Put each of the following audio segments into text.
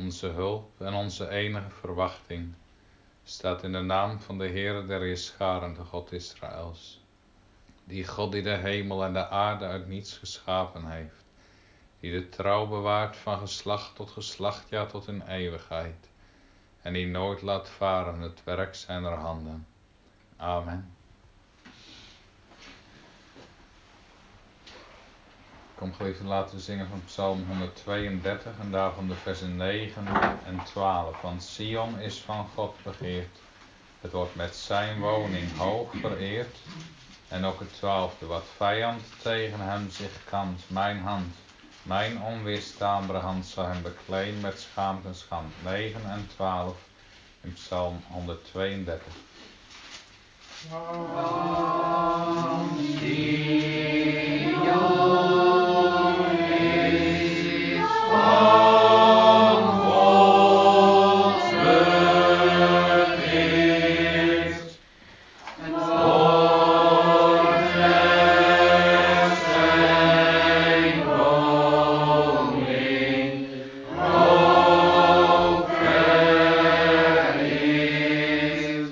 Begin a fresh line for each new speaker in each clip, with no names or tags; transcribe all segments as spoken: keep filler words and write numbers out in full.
onze hulp en onze enige verwachting, staat in de naam van de Heere der Heerscharen, de God Israëls. Die God die de hemel en de aarde uit niets geschapen heeft, die de trouw bewaart van geslacht tot geslacht, ja tot in eeuwigheid, en die nooit laat varen het werk zijner handen. Amen. Kom geliefden, laten we zingen van Psalm honderdtweeëndertig en daarvan de versen negen en twaalf. Want Sion is van God begeerd, het wordt met zijn woning hoog vereerd. En ook het twaalfde, wat vijand tegen hem zich kant, mijn hand, mijn onweerstaanbare hand zal hem bekleen met schaamte en schand. negen en twaalf in Psalm honderdtweeëndertig.
Van Sion is van God begeerd, het wordt met zijn woning hoog vereerd.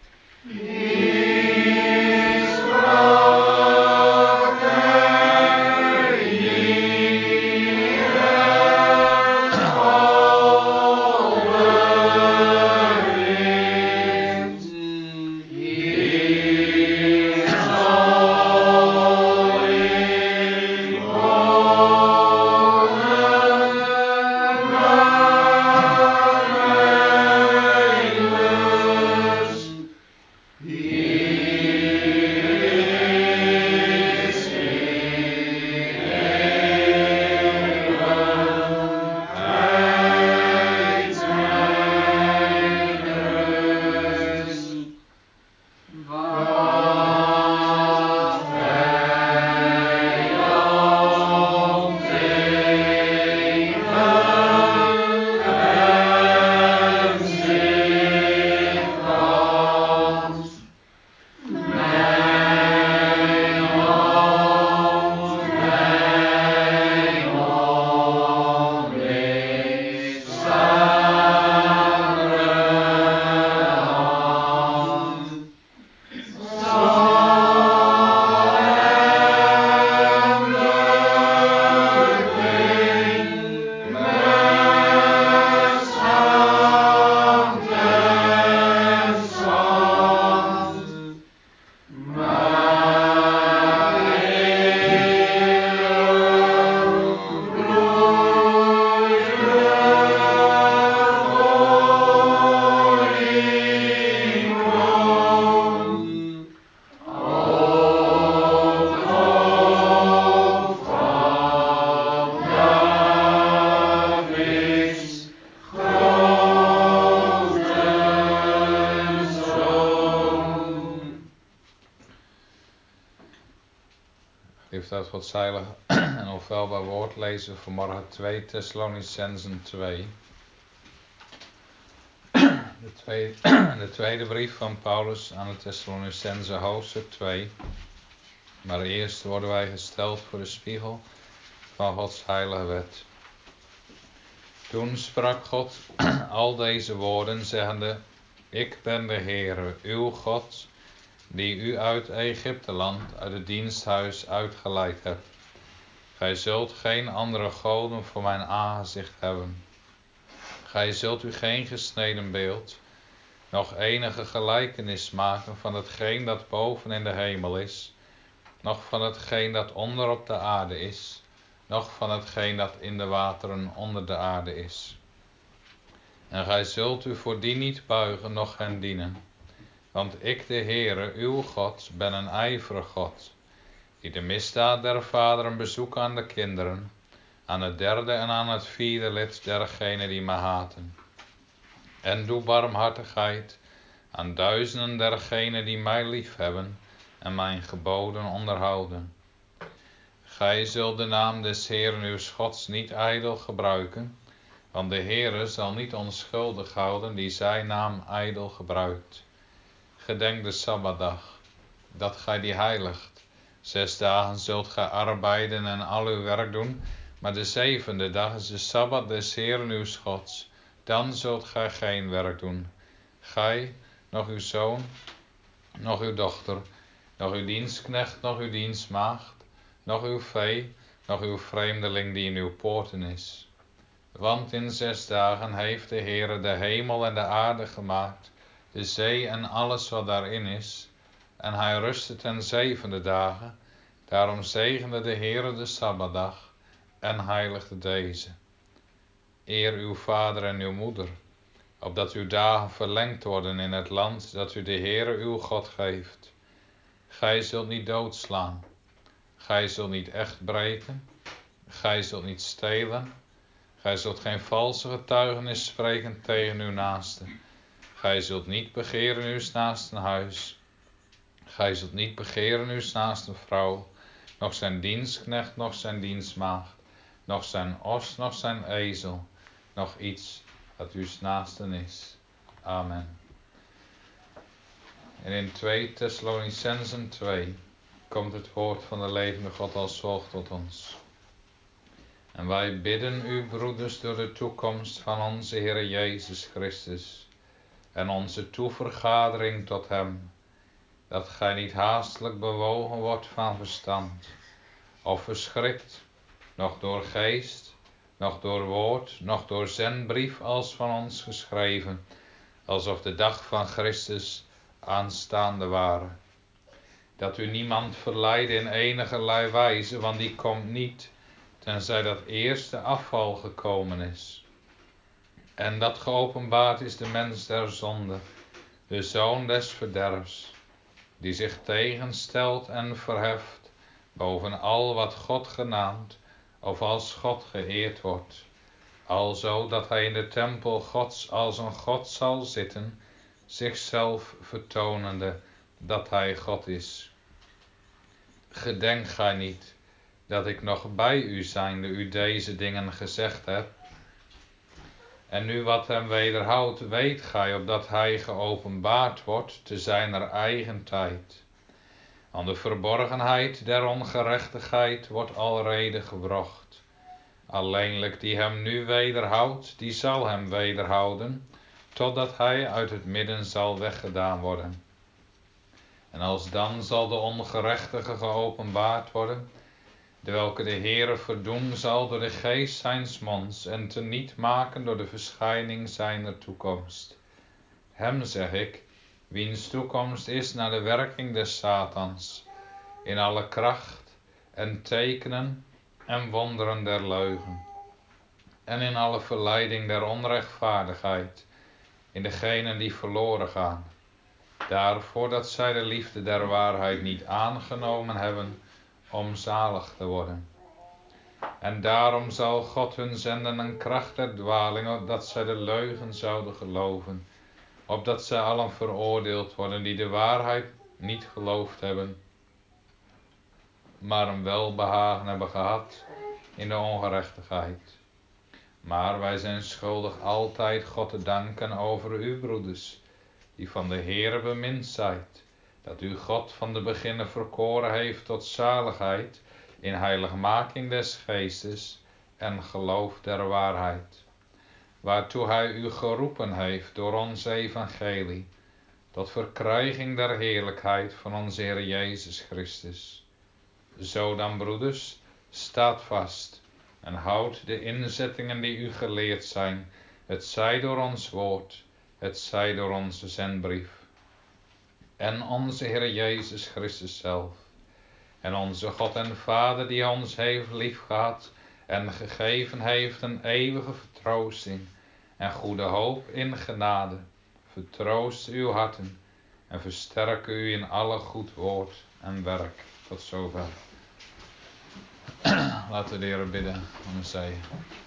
Liefde uit Gods heilige en onfeilbaar woord lezen we vanmorgen twee Thessalonicenzen twee. De tweede, de tweede brief van Paulus aan de Thessalonicenzen, hoofdstuk twee. Maar eerst worden wij gesteld voor de spiegel van Gods heilige wet. Toen sprak God al deze woorden, zeggende: Ik ben de Heere, uw God, die u uit Egypteland, uit het diensthuis uitgeleid hebt. Gij zult geen andere goden voor mijn aangezicht hebben. Gij zult u geen gesneden beeld, nog enige gelijkenis maken van hetgeen dat boven in de hemel is, noch van hetgeen dat onder op de aarde is, noch van hetgeen dat in de wateren onder de aarde is. En gij zult u voor die niet buigen, noch hen dienen. Want ik, de Heere, uw God, ben een ijverig God, die de misdaad der vaderen bezoekt aan de kinderen, aan het derde en aan het vierde lid dergenen die mij haten. En doe barmhartigheid aan duizenden dergenen die mij liefhebben en mijn geboden onderhouden. Gij zult de naam des Heeren uw Gods niet ijdel gebruiken, want de Heere zal niet onschuldig houden die zijn naam ijdel gebruikt. Gedenk de Sabbatdag, dat gij die heiligt. Zes dagen zult gij arbeiden en al uw werk doen, maar de zevende dag is de Sabbat des Heeren uw Gods. dan zult gij geen werk doen. Gij, nog uw zoon, nog uw dochter, nog uw dienstknecht, nog uw dienstmaagd, nog uw vee, nog uw vreemdeling die in uw poorten is. Want in zes dagen heeft de Heere de hemel en de aarde gemaakt, de zee en alles wat daarin is, en hij rustte ten zevende dagen. Daarom zegende de Heere de Sabbatdag en heiligde deze. Eer uw vader en uw moeder, opdat uw dagen verlengd worden in het land dat u de Heere uw God geeft. Gij zult niet doodslaan, gij zult niet echt breken, gij zult niet stelen, gij zult geen valse getuigenis spreken tegen uw naaste. Gij zult niet begeren uw naaste huis, gij zult niet begeren uw naaste vrouw, nog zijn dienstknecht, nog zijn dienstmaagd, nog zijn os, nog zijn ezel, nog iets dat uw naasten is. Amen. En in twee Thessalonicenzen twee komt het woord van de levende God als volgt tot ons. En wij bidden u, broeders, door de toekomst van onze Heer Jezus Christus en onze toevergadering tot hem, dat gij niet haastelijk bewogen wordt van verstand, of verschrikt, noch door geest, noch door woord, noch door zendbrief als van ons geschreven, alsof de dag van Christus aanstaande ware. Dat u niemand verleidde in enigerlei wijze, want die komt niet, tenzij dat eerst de afval gekomen is. En dat geopenbaard is de mens der zonde, de zoon des verderfs, die zich tegenstelt en verheft boven al wat God genaamd of als God geëerd wordt, alzo dat hij in de tempel Gods als een God zal zitten, zichzelf vertonende dat hij God is. Gedenk gij niet dat ik nog bij u zijnde u deze dingen gezegd heb? En nu wat hem wederhoudt, weet gij, opdat hij geopenbaard wordt te zijner eigen tijd. Want de verborgenheid der ongerechtigheid wordt alrede gewrocht. Alleenlijk die hem nu wederhoudt, die zal hem wederhouden, totdat hij uit het midden zal weggedaan worden. En alsdan zal de ongerechtige geopenbaard worden, de welke de Heere verdoen zal door de geest zijns monds en teniet maken door de verschijning zijner toekomst. Hem zeg ik, wiens toekomst is naar de werking des Satans, in alle kracht en tekenen en wonderen der leugen, en in alle verleiding der onrechtvaardigheid, in degenen die verloren gaan, daarvoor dat zij de liefde der waarheid niet aangenomen hebben, om zalig te worden. En daarom zal God hun zenden een kracht der dwaling, opdat zij de leugen zouden geloven, opdat zij allen veroordeeld worden die de waarheid niet geloofd hebben, maar een welbehagen hebben gehad in de ongerechtigheid. Maar wij zijn schuldig altijd God te danken over u, broeders, die van de Heere bemind zijt, dat u God van de beginnen verkoren heeft tot zaligheid in heiligmaking des geestes en geloof der waarheid, waartoe hij u geroepen heeft door ons evangelie, tot verkrijging der heerlijkheid van onze Heer Jezus Christus. Zo dan, broeders, staat vast en houd de inzettingen die u geleerd zijn, het zij door ons woord, het zij door onze zendbrief. En onze Heer Jezus Christus zelf, en onze God en Vader die ons heeft liefgehad en gegeven heeft een eeuwige vertroosting en goede hoop in genade, vertroost uw harten en versterk u in alle goed woord en werk. Tot zover. Laten we de Heer bidden om een zegen.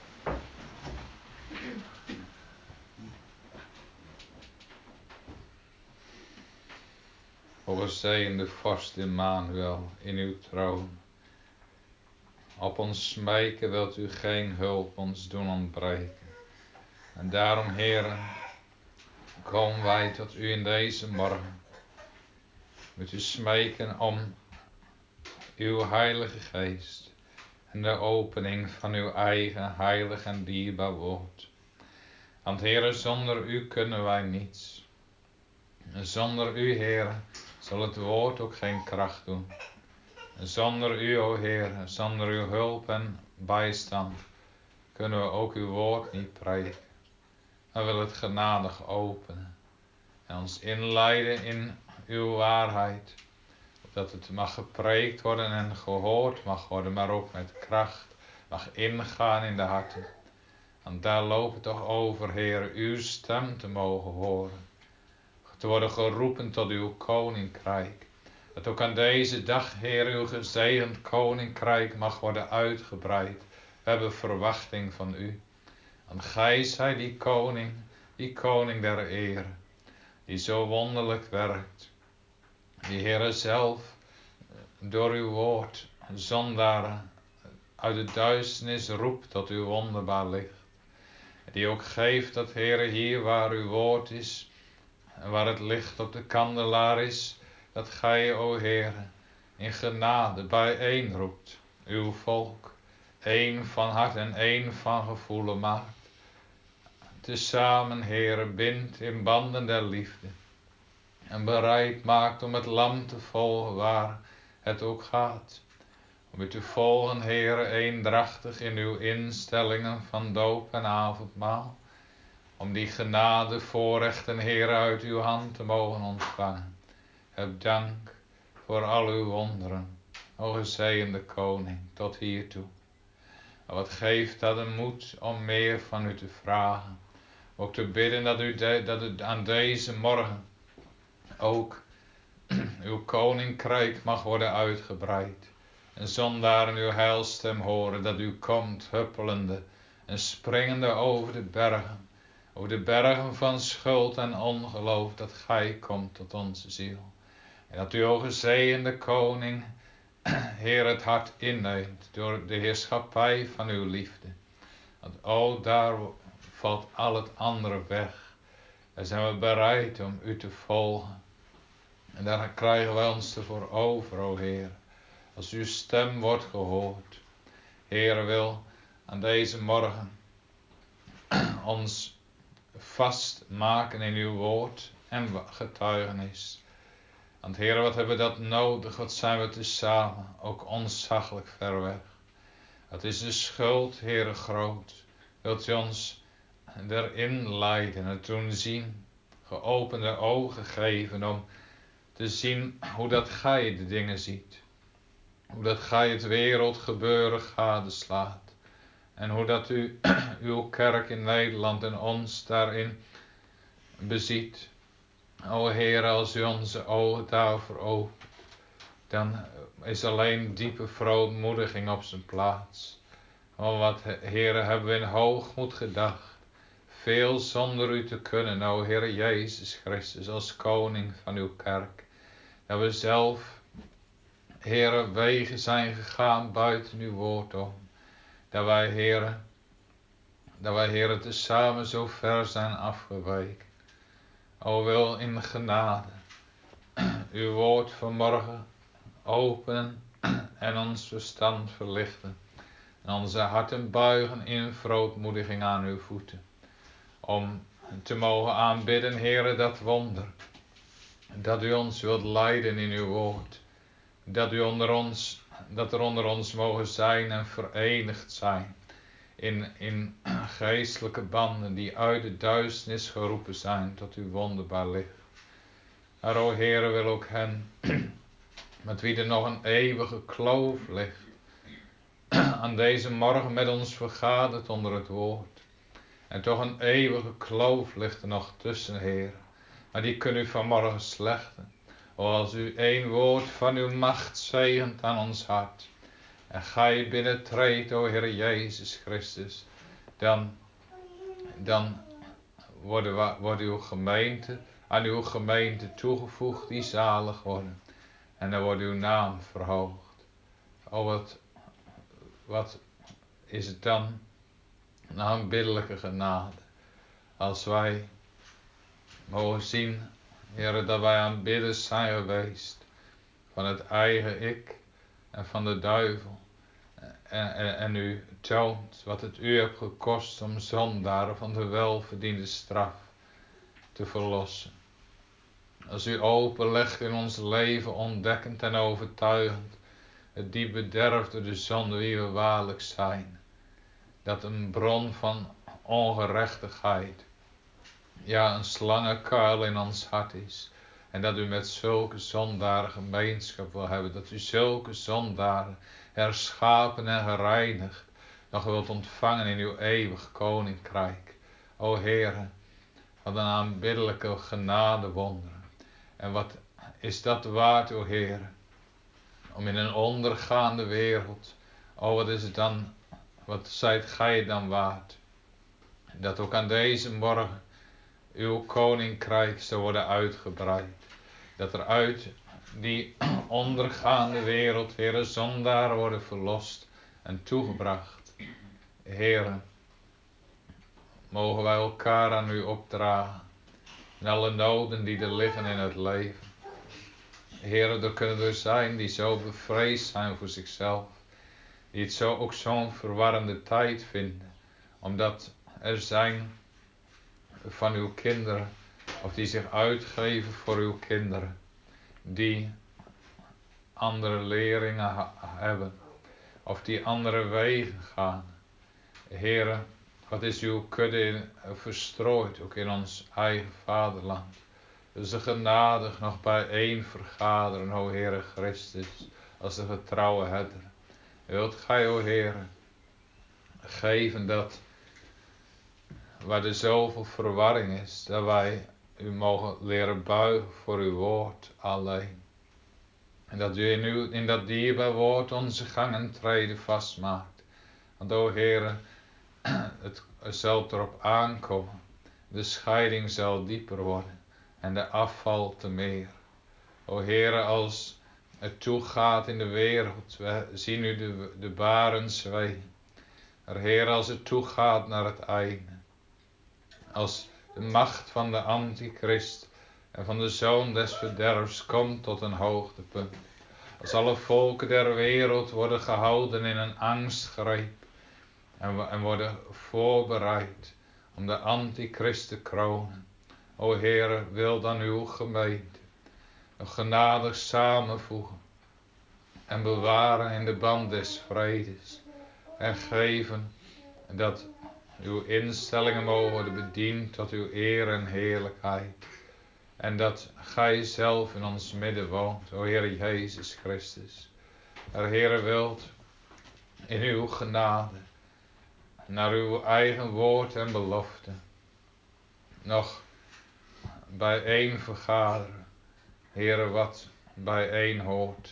O gezegende vorst Immanuel in uw troon. Op ons smeken wilt u geen hulp ons doen ontbreken. En daarom, Heere, komen wij tot u in deze morgen. Met u smeken om uw heilige geest en de opening van uw eigen heilig en dierbaar woord. Want Heere, zonder u kunnen wij niets. En zonder u, Heere, zal het woord ook geen kracht doen. En zonder u, o Heere, zonder uw hulp en bijstand, kunnen we ook uw woord niet prediken. We willen het genadig openen en ons inleiden in uw waarheid. Dat het mag gepreekt worden en gehoord mag worden, maar ook met kracht mag ingaan in de harten. Want daar loopt het toch over, Heer, uw stem te mogen horen. Te worden geroepen tot uw koninkrijk. Dat ook aan deze dag, Heer, uw gezegend koninkrijk mag worden uitgebreid. We hebben verwachting van u. Want gij zijt die koning, die koning der ere, die zo wonderlijk werkt. Die Heere zelf door uw woord zondaren uit de duisternis roept tot uw wonderbaar licht. Die ook geeft dat, Heere, hier waar uw woord is en waar het licht op de kandelaar is, dat gij, o Heere, in genade bijeenroept uw volk, één van hart en één van gevoelen maakt. Tezamen, Heere, bindt in banden der liefde en bereid maakt om het lam te volgen waar het ook gaat. Om u te volgen, Heere, eendrachtig in uw instellingen van doop en avondmaal. Om die genade, voorrechten, Heere, uit uw hand te mogen ontvangen. Heb dank voor al uw wonderen, o gezegende koning, tot hiertoe. En wat geeft dat een moed om meer van u te vragen. Ook te bidden dat u, de, dat u aan deze morgen ook uw koninkrijk mag worden uitgebreid. En zondaren uw heilstem horen, dat u komt huppelende en springende over de bergen. Over de bergen van schuld en ongeloof, dat gij komt tot onze ziel. En dat u, o gezegende koning, Heer, het hart inneemt door de heerschappij van uw liefde. Want o, daar valt al het andere weg. Daar zijn we bereid om u te volgen. En daar krijgen wij ons ervoor over, o Heer. Als uw stem wordt gehoord. Heer, wil aan deze morgen ons vastmaken in uw woord en getuigenis. Want Heer, wat hebben we dat nodig? Wat zijn we tezamen ook ontzaglijk ver weg. Het is de schuld, Heer, groot. Wilt u ons erin leiden en toen zien, geopende ogen geven om te zien hoe dat gij de dingen ziet. Hoe dat gij het wereldgebeuren gadeslaat. En hoe dat u uw kerk in Nederland en ons daarin beziet. O Heer, als u onze ogen daarvoor opent, dan is alleen diepe verootmoediging op zijn plaats. O wat, Heer, hebben we in hoogmoed gedacht. Veel zonder u te kunnen, o Heer Jezus Christus, als koning van uw kerk. Dat we zelf, Heer, wegen zijn gegaan buiten uw woord om. Dat wij, Heer, dat wij, Heer, tezamen zo ver zijn afgeweken. O wil in genade uw woord vanmorgen openen en ons verstand verlichten. En onze harten buigen in verootmoediging aan uw voeten. Om te mogen aanbidden, Heere, dat wonder. Dat u ons wilt leiden in uw woord. Dat u onder ons, dat er onder ons mogen zijn en verenigd zijn. In, in geestelijke banden die uit de duisternis geroepen zijn tot uw wonderbaar licht. Maar o Heere, wil ook hen, met wie er nog een eeuwige kloof ligt, aan deze morgen met ons vergaderd onder het woord. En toch een eeuwige kloof ligt er nog tussen, Heer. Maar die kunt u vanmorgen slechten. O, als u één woord van uw macht zegent aan ons hart. En gij binnentreedt, o Heer Jezus Christus. Dan, dan wordt, wordt uw gemeente, aan uw gemeente toegevoegd die zalig worden. En dan wordt uw naam verhoogd. O, wat, wat is het dan een aanbiddelijke genade. Als wij mogen zien, Heer, dat wij aanbidders zijn geweest van het eigen ik en van de duivel. En, en, en u toont wat het u hebt gekost om zondaren van de welverdiende straf te verlossen. Als u openlegt in ons leven, ontdekkend en overtuigend, het diep bederf door de zonde wie we waarlijk zijn. Dat een bron van ongerechtigheid, ja een slangenkuil in ons hart is. En dat u met zulke zondaren gemeenschap wil hebben. Dat u zulke zondaren herschapen en gereinigd nog wilt ontvangen in uw eeuwig koninkrijk. O Heere, wat een aanbiddelijke genadewonderen. En wat is dat waard, o Heere, om in een ondergaande wereld, o wat is het dan, wat zijt gij dan waard, dat ook aan deze morgen uw koninkrijk zou worden uitgebreid. Dat er uit die ondergaande wereld, Heere, zondaren worden verlost en toegebracht. Heere, mogen wij elkaar aan u opdragen. En alle noden die er liggen in het leven. Heere, er kunnen er zijn die zo bevreesd zijn voor zichzelf. Die het zo ook zo'n verwarrende tijd vinden. Omdat er zijn van uw kinderen, of die zich uitgeven voor uw kinderen, die andere leringen ha- hebben, of die andere wegen gaan. Heere, wat is uw kudde in, verstrooid, ook in ons eigen vaderland. Dus de genadig nog bijeen vergaderen, o Heere Christus, als de getrouwe herder. Wilt gij, o Heere, geven dat waar er zoveel verwarring is, dat wij u mogen leren buigen voor uw woord alleen. En dat u in, uw, in dat dierbaar woord onze gang en treden vastmaakt. Want o Heere, het zal erop aankomen. De scheiding zal dieper worden en de afval te meer. O Heere, als het toegaat in de wereld, we zien nu de, de baren zween. Heere, als het toegaat naar het einde. Als de macht van de antichrist en van de zoon des verderfs komt tot een hoogtepunt. Als alle volken der wereld worden gehouden in een angstgreep. En, en worden voorbereid om de antichrist te kronen. O Heere, wil dan uw gemeente nog genadig samenvoegen. En bewaren in de band des vredes. En geven dat uw instellingen mogen worden bediend tot uw eer en heerlijkheid. En dat gij zelf in ons midden woont, o Heer Jezus Christus. Er Heere wilt in uw genade, naar uw eigen woord en belofte, nog bijeen vergaderen. Heere, wat bijeen hoort.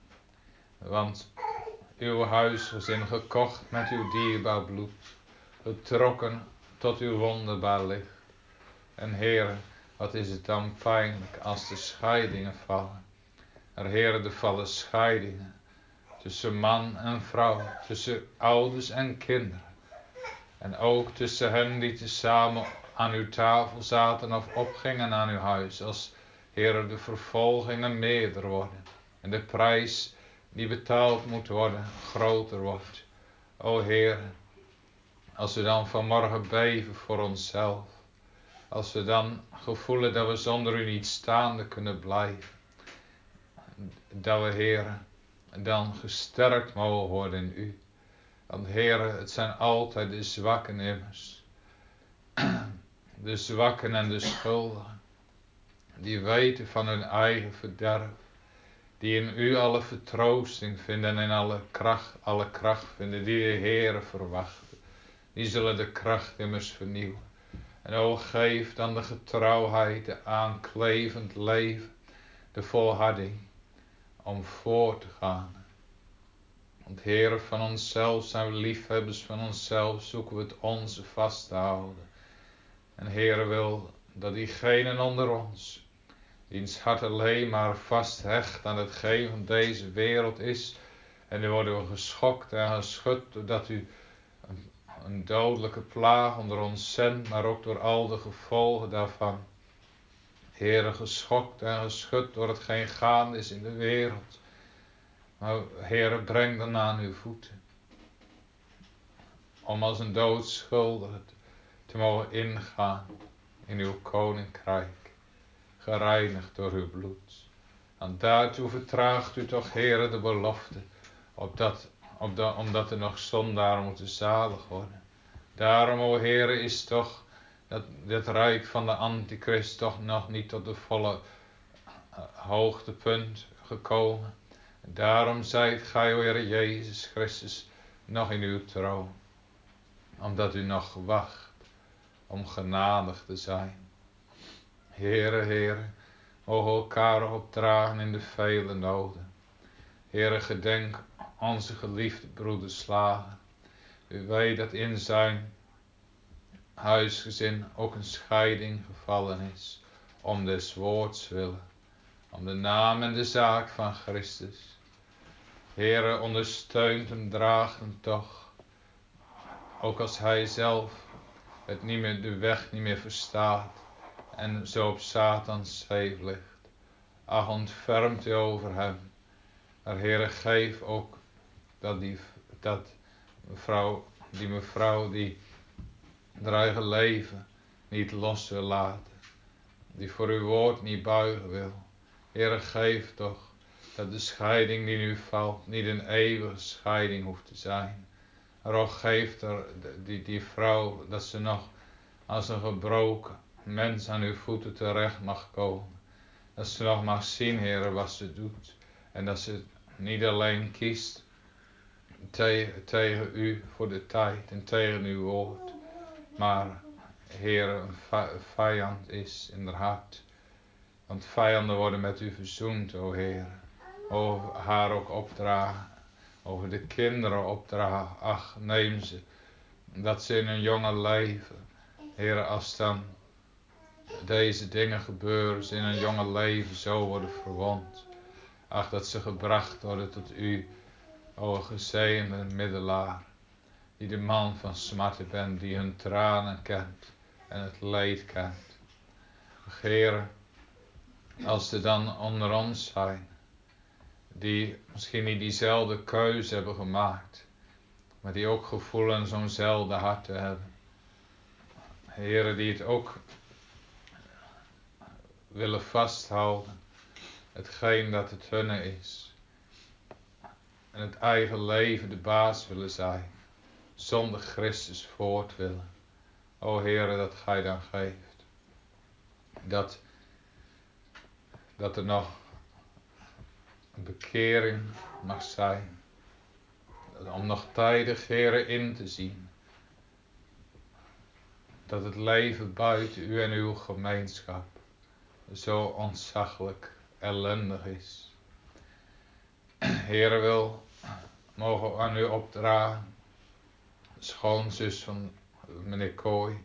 Want uw huisgezin gekocht met uw dierbaar bloed, getrokken tot uw wonderbaar licht. En Heere, wat is het dan pijnlijk als de scheidingen vallen. Er Heere, er vallen scheidingen tussen man en vrouw, tussen ouders en kinderen. En ook tussen hen die tezamen aan uw tafel zaten of opgingen aan uw huis. Als Heere, de vervolgingen meerder worden. En de prijs die betaald moet worden groter wordt. O Heere, als we dan vanmorgen beven voor onszelf. Als we dan gevoelen dat we zonder u niet staande kunnen blijven. Dat we, Heere, dan gesterkt mogen worden in u. Want Heere, het zijn altijd de zwakken immers. De zwakken en de schuldigen. Die weten van hun eigen verderf. Die in u alle vertroosting vinden en in alle kracht, alle kracht vinden. Die de Heere verwachten. Die zullen de kracht immers vernieuwen. En o, geef dan de getrouwheid, de aanklevend leven, de volharding om voor te gaan. Want Heere, van onszelf zijn we liefhebbers, van onszelf zoeken we het onze vast te houden. En Heere wil dat diegenen onder ons, wiens hart alleen maar vasthecht aan hetgeen van deze wereld is. En nu worden we geschokt en geschud doordat u een, een dodelijke plaag onder ons zendt, maar ook door al de gevolgen daarvan. Heere, geschokt en geschud door hetgeen gaande is in de wereld. Maar Heere, breng dan aan uw voeten. om als een doodschuldige te mogen ingaan in uw koninkrijk, gereinigd door uw bloed. En daartoe vertraagt u toch, Heere, de belofte, opdat, opdat, omdat er nog zondaren moeten zalig worden. Daarom, o Heere, is toch dat dit rijk van de antichrist toch nog niet tot de volle uh, hoogtepunt gekomen. Daarom zijt gij, o Heere Jezus Christus, nog in uw troon, omdat u nog wacht om genadig te zijn. Heere, Heere, mogen elkaar opdragen in de vele noden. Heere, gedenk onze geliefde broeder Slager. U weet dat in zijn huisgezin ook een scheiding gevallen is, om des woords willen, om de naam en de zaak van Christus. Heere, ondersteunt hem, draagt hem toch, ook als hij zelf het niet meer, de weg niet meer verstaat en zo op Satans zweep ligt. Ach, ontfermt u over hem. Maar Heere, geef ook dat die, dat mevrouw, die mevrouw die haar eigen leven niet los wil laten, die voor uw woord niet buigen wil. Heere, geef toch dat de scheiding die nu valt niet een eeuwige scheiding hoeft te zijn. Maar ook geeft er die, die vrouw dat ze nog als een gebroken mens aan uw voeten terecht mag komen. Dat ze nog mag zien, Heere, wat ze doet. En dat ze niet alleen kiest tegen, tegen u voor de tijd en tegen uw woord. Maar, Heere, een vijand is in haar hart. Want vijanden worden met u verzoend, o Heere. Over haar ook opdragen. Over de kinderen opdragen. Ach, neem ze. Dat ze in hun jonge leven, Heere, als dan deze dingen gebeuren, ze in hun jonge leven zo worden verwond. Ach, dat ze gebracht worden tot u, o gezegende middelaar. Die de man van smarten bent, die hun tranen kent en het leed kent. Heere, als ze dan onder ons zijn, die misschien niet diezelfde keuze hebben gemaakt, maar die ook gevoelen zo'nzelfde hart te hebben. Heere, die het ook willen vasthouden, hetgeen dat het hunne is. En het eigen leven de baas willen zijn, zonder Christus voort willen. O Heere, dat gij dan geeft. Dat, dat er nog een bekering mag zijn. Om nog tijdig, Heere, in te zien. Dat het leven buiten u en uw gemeenschap zo ontzaglijk ellendig is. Heere, wil, mogen we aan u opdragen. Schoonzus van meneer Kooi,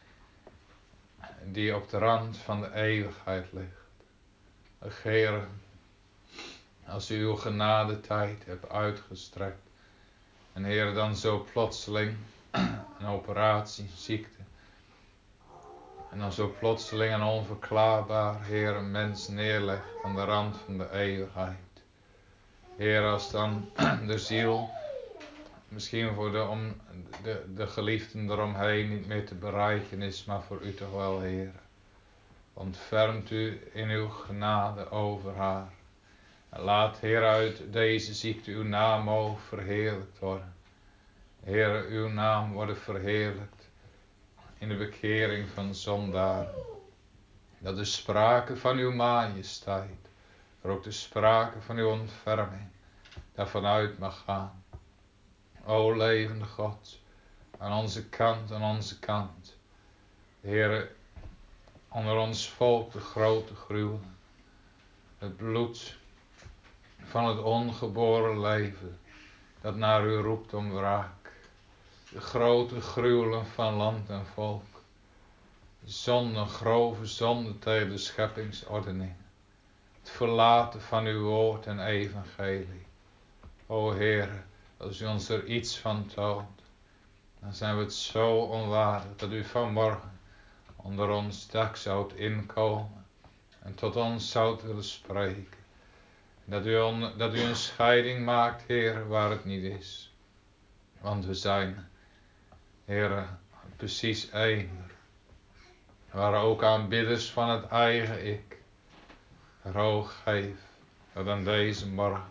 die op de rand van de eeuwigheid ligt. Heere, als u uw genadetijd hebt uitgestrekt. En Heere, dan zo plotseling een operatie, ziekte. En dan zo plotseling en onverklaarbaar, Heere, een mens neerlegt aan de rand van de eeuwigheid. Heere, als dan de ziel misschien voor de, om, de, de geliefden eromheen niet meer te bereiken is, maar voor u toch wel, Heere. Ontfermt u in uw genade over haar. En laat, Heer, uit deze ziekte uw naam mogen verheerlijkt worden. Heer, uw naam worden verheerlijkt in de bekering van zondaren. Dat de sprake van uw majesteit, maar ook de sprake van uw ontferming, daarvan uit mag gaan. O levende God, aan onze kant, aan onze kant. Heer, onder ons volk de grote gruwel. Het bloed van het ongeboren leven, dat naar u roept om wraak. De grote gruwelen van land en volk. Zonde, grove zonde tegen de scheppingsordening. Het verlaten van uw woord en evangelie. O Heere, als u ons er iets van toont, dan zijn we het zo onwaardig dat u vanmorgen onder ons dak zoudt inkomen en tot ons zoudt willen spreken. Dat u, on, dat u een scheiding maakt, Heer, waar het niet is. Want we zijn Heere, precies één. Waar ook aanbidders van het eigen ik roog geef, dat aan deze morgen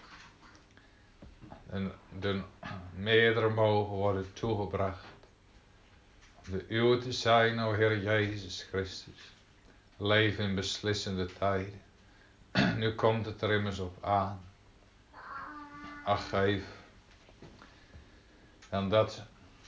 en de meerdere mogen worden toegebracht. De uw te zijn, o Heer Jezus Christus. Leven in beslissende tijden. Nu komt het er immers op aan. Ach, geef. En dat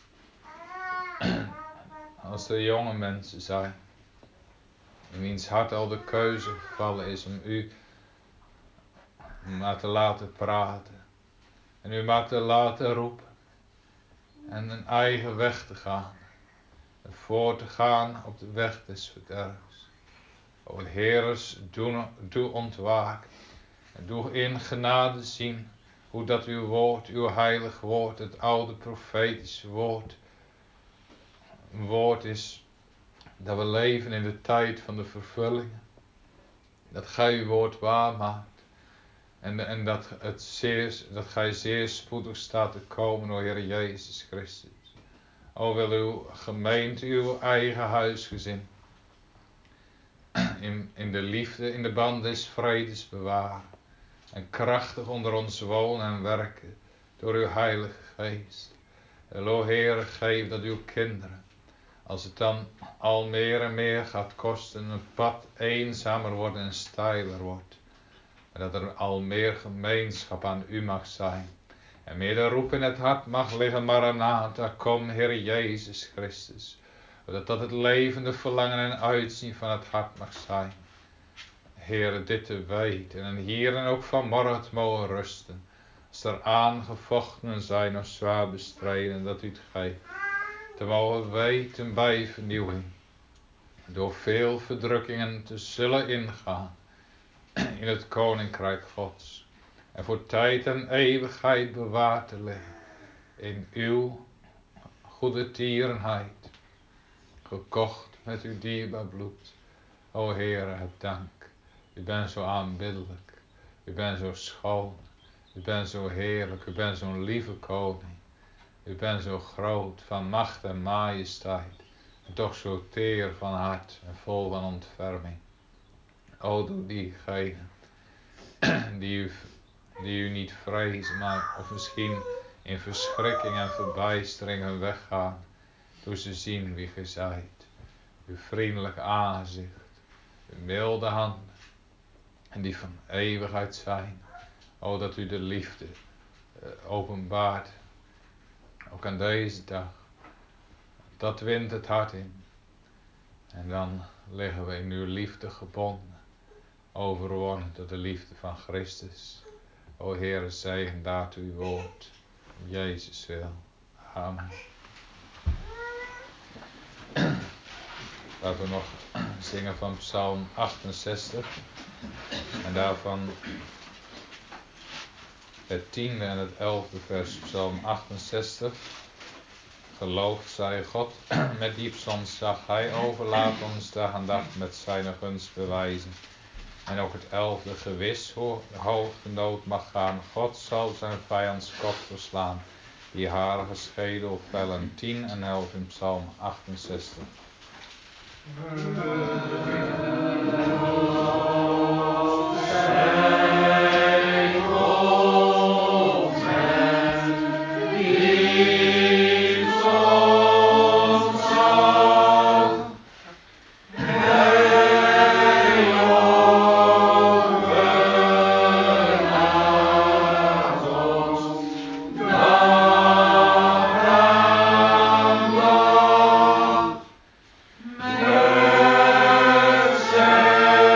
als er jonge mensen zijn, in wiens hart al de keuze gevallen is om u maar te laten praten. En u maar te laten roepen. En een eigen weg te gaan. En voor te gaan op de weg des verderfs. O Heeres, doe, doe ontwaken. En doe in genade zien hoe dat uw woord, uw heilig woord, het oude profetische woord, een woord is dat we leven in de tijd van de vervulling. Dat gij uw woord waarmaakt. En, en dat, het zeer, dat gij zeer spoedig staat te komen, o Heer Jezus Christus. O wil uw gemeente, uw eigen huisgezin, in, in de liefde, in de band des vredes bewaren. En krachtig onder ons wonen en werken, door uw heilige geest. En o Heer, geef dat uw kinderen, als het dan al meer en meer gaat kosten, een pad eenzamer wordt en steiler wordt. En dat er al meer gemeenschap aan u mag zijn. En meer de roep in het hart mag liggen, Maranatha, kom Heer Jezus Christus. Dat dat het levende verlangen en uitzien van het hart mag zijn. Heer, dit te weten en hier en ook vanmorgen te mogen rusten. Als er aangevochten zijn of zwaar bestreden, dat u het geeft. Te mogen weten bij vernieuwing. Door veel verdrukkingen te zullen ingaan. In het koninkrijk Gods. En voor tijd en eeuwigheid bewaard te liggen. In uw goede tierenheid. Gekocht met uw dierbaar bloed. O Heere, het dank. U bent zo aanbiddelijk. U bent zo schoon. U bent zo heerlijk. U bent zo'n lieve koning. U bent zo groot van macht en majesteit. En toch zo teer van hart en vol van ontferming. O, doe diegenen die u, die u niet vrezen, maar of misschien in verschrikking en verbijstering hun weggaan. Doe ze zien wie ge zijt. Uw vriendelijk aangezicht. Uw milde handen. En die van eeuwigheid zijn. O, dat u de liefde uh, openbaart. Ook aan deze dag. Dat wint het hart in. En dan liggen we in uw liefde gebonden. Overwonnen door de liefde van Christus. O Heere, zegen daartoe uw woord. Om Jezus wil. Amen. Laten we nog zingen van Psalm achtenzestig. En daarvan het tiende en het elfde vers, Psalm achtenzestig. Geloofd zij God, met diep zag hij overlaat ons dag en dag met zijn gunst bewijzen. En ook het elfde gewis, hoe hoog de nood mag gaan, God zal zijn vijands kop verslaan, die harige schedel vellen. tien en elf in Psalm achtenzestig.
Mercy.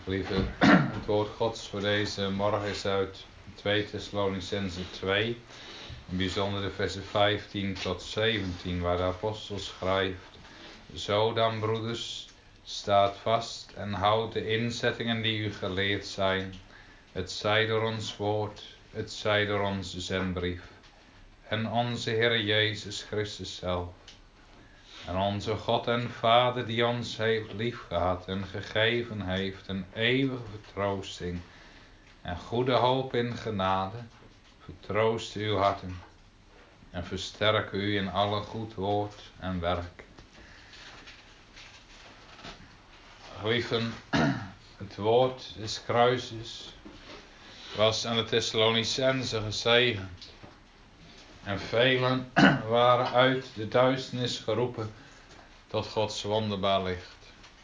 Lieve, het woord Gods voor deze morgen is uit twee Thessalonicenzen twee, in bijzonder de versen vijftien tot zeventien, waar de apostel schrijft: Zo dan, broeders, staat vast en houd de inzettingen die u geleerd zijn, het zij door ons woord, het zij door onze zendbrief, en onze Heer Jezus Christus zelf. En onze God en Vader die ons heeft liefgehad en gegeven heeft een eeuwige vertroosting en goede hoop in genade, vertroost uw harten en versterk u in alle goed woord en werk. Geliefden, het woord des kruises was aan de Thessalonicenzen gezegend. En velen waren uit de duisternis geroepen tot Gods wonderbaar licht.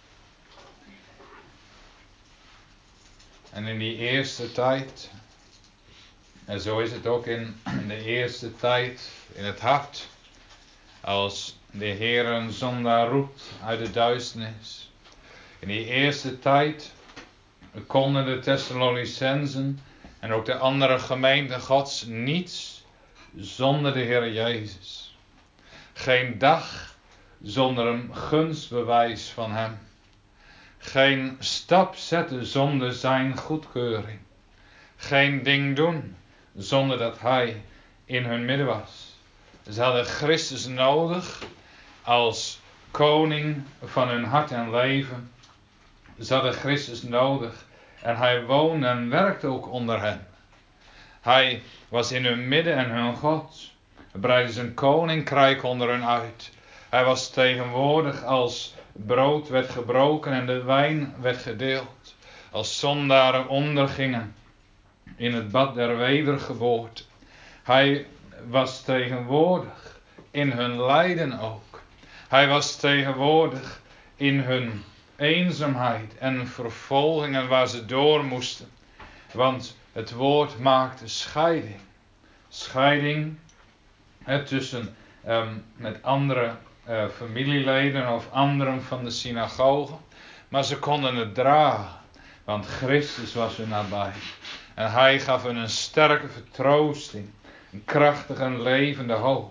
En in die eerste tijd, en zo is het ook in de eerste tijd in het hart, als de Heer een zondaar roept uit de duisternis. In die eerste tijd konden de Thessalonicenzen en ook de andere gemeenten Gods niets zonder de Heer Jezus. Geen dag zonder een gunstbewijs van hem. Geen stap zetten zonder zijn goedkeuring. Geen ding doen zonder dat hij in hun midden was. Ze hadden Christus nodig als koning van hun hart en leven. Ze hadden Christus nodig en hij woonde en werkte ook onder hen. Hij was in hun midden en hun God. Hij breidde zijn koninkrijk onder hen uit. Hij was tegenwoordig als brood werd gebroken en de wijn werd gedeeld. Als zondaren ondergingen in het bad der wedergeboorte. Hij was tegenwoordig in hun lijden ook. Hij was tegenwoordig in hun eenzaamheid en vervolgingen waar ze door moesten. Want het woord maakte scheiding. Scheiding he, tussen um, met andere uh, familieleden of anderen van de synagoge. Maar ze konden het dragen. Want Christus was hun nabij. En hij gaf hun een sterke vertroosting. Een krachtige en levende hoop.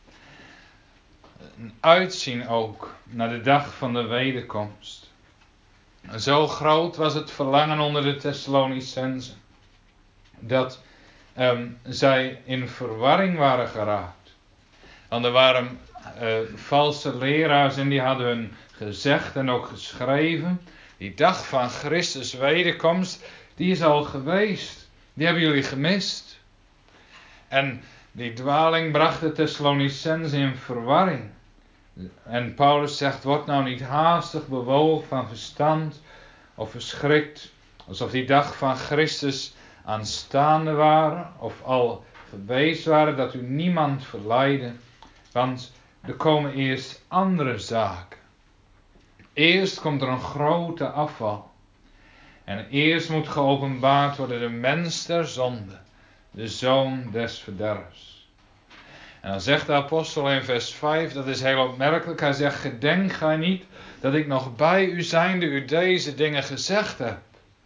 Een uitzien ook naar de dag van de wederkomst. En zo groot was het verlangen onder de Thessalonicenzen. Dat um, zij in verwarring waren geraakt. Want er waren uh, valse leraars en die hadden hun gezegd en ook geschreven. Die dag van Christus wederkomst, die is al geweest. Die hebben jullie gemist. En die dwaling bracht de Thessalonicenzen in verwarring. En Paulus zegt, word nou niet haastig bewogen van verstand of verschrikt. Alsof die dag van Christus aanstaande waren of al geweest waren, dat u niemand verleidde. Want er komen eerst andere zaken. Eerst komt er een grote afval. En eerst moet geopenbaard worden de mens der zonde, de zoon des verderfs. En dan zegt de apostel in vers vijf, dat is heel opmerkelijk, hij zegt, gedenk gij niet dat ik nog bij u zijnde u deze dingen gezegd heb.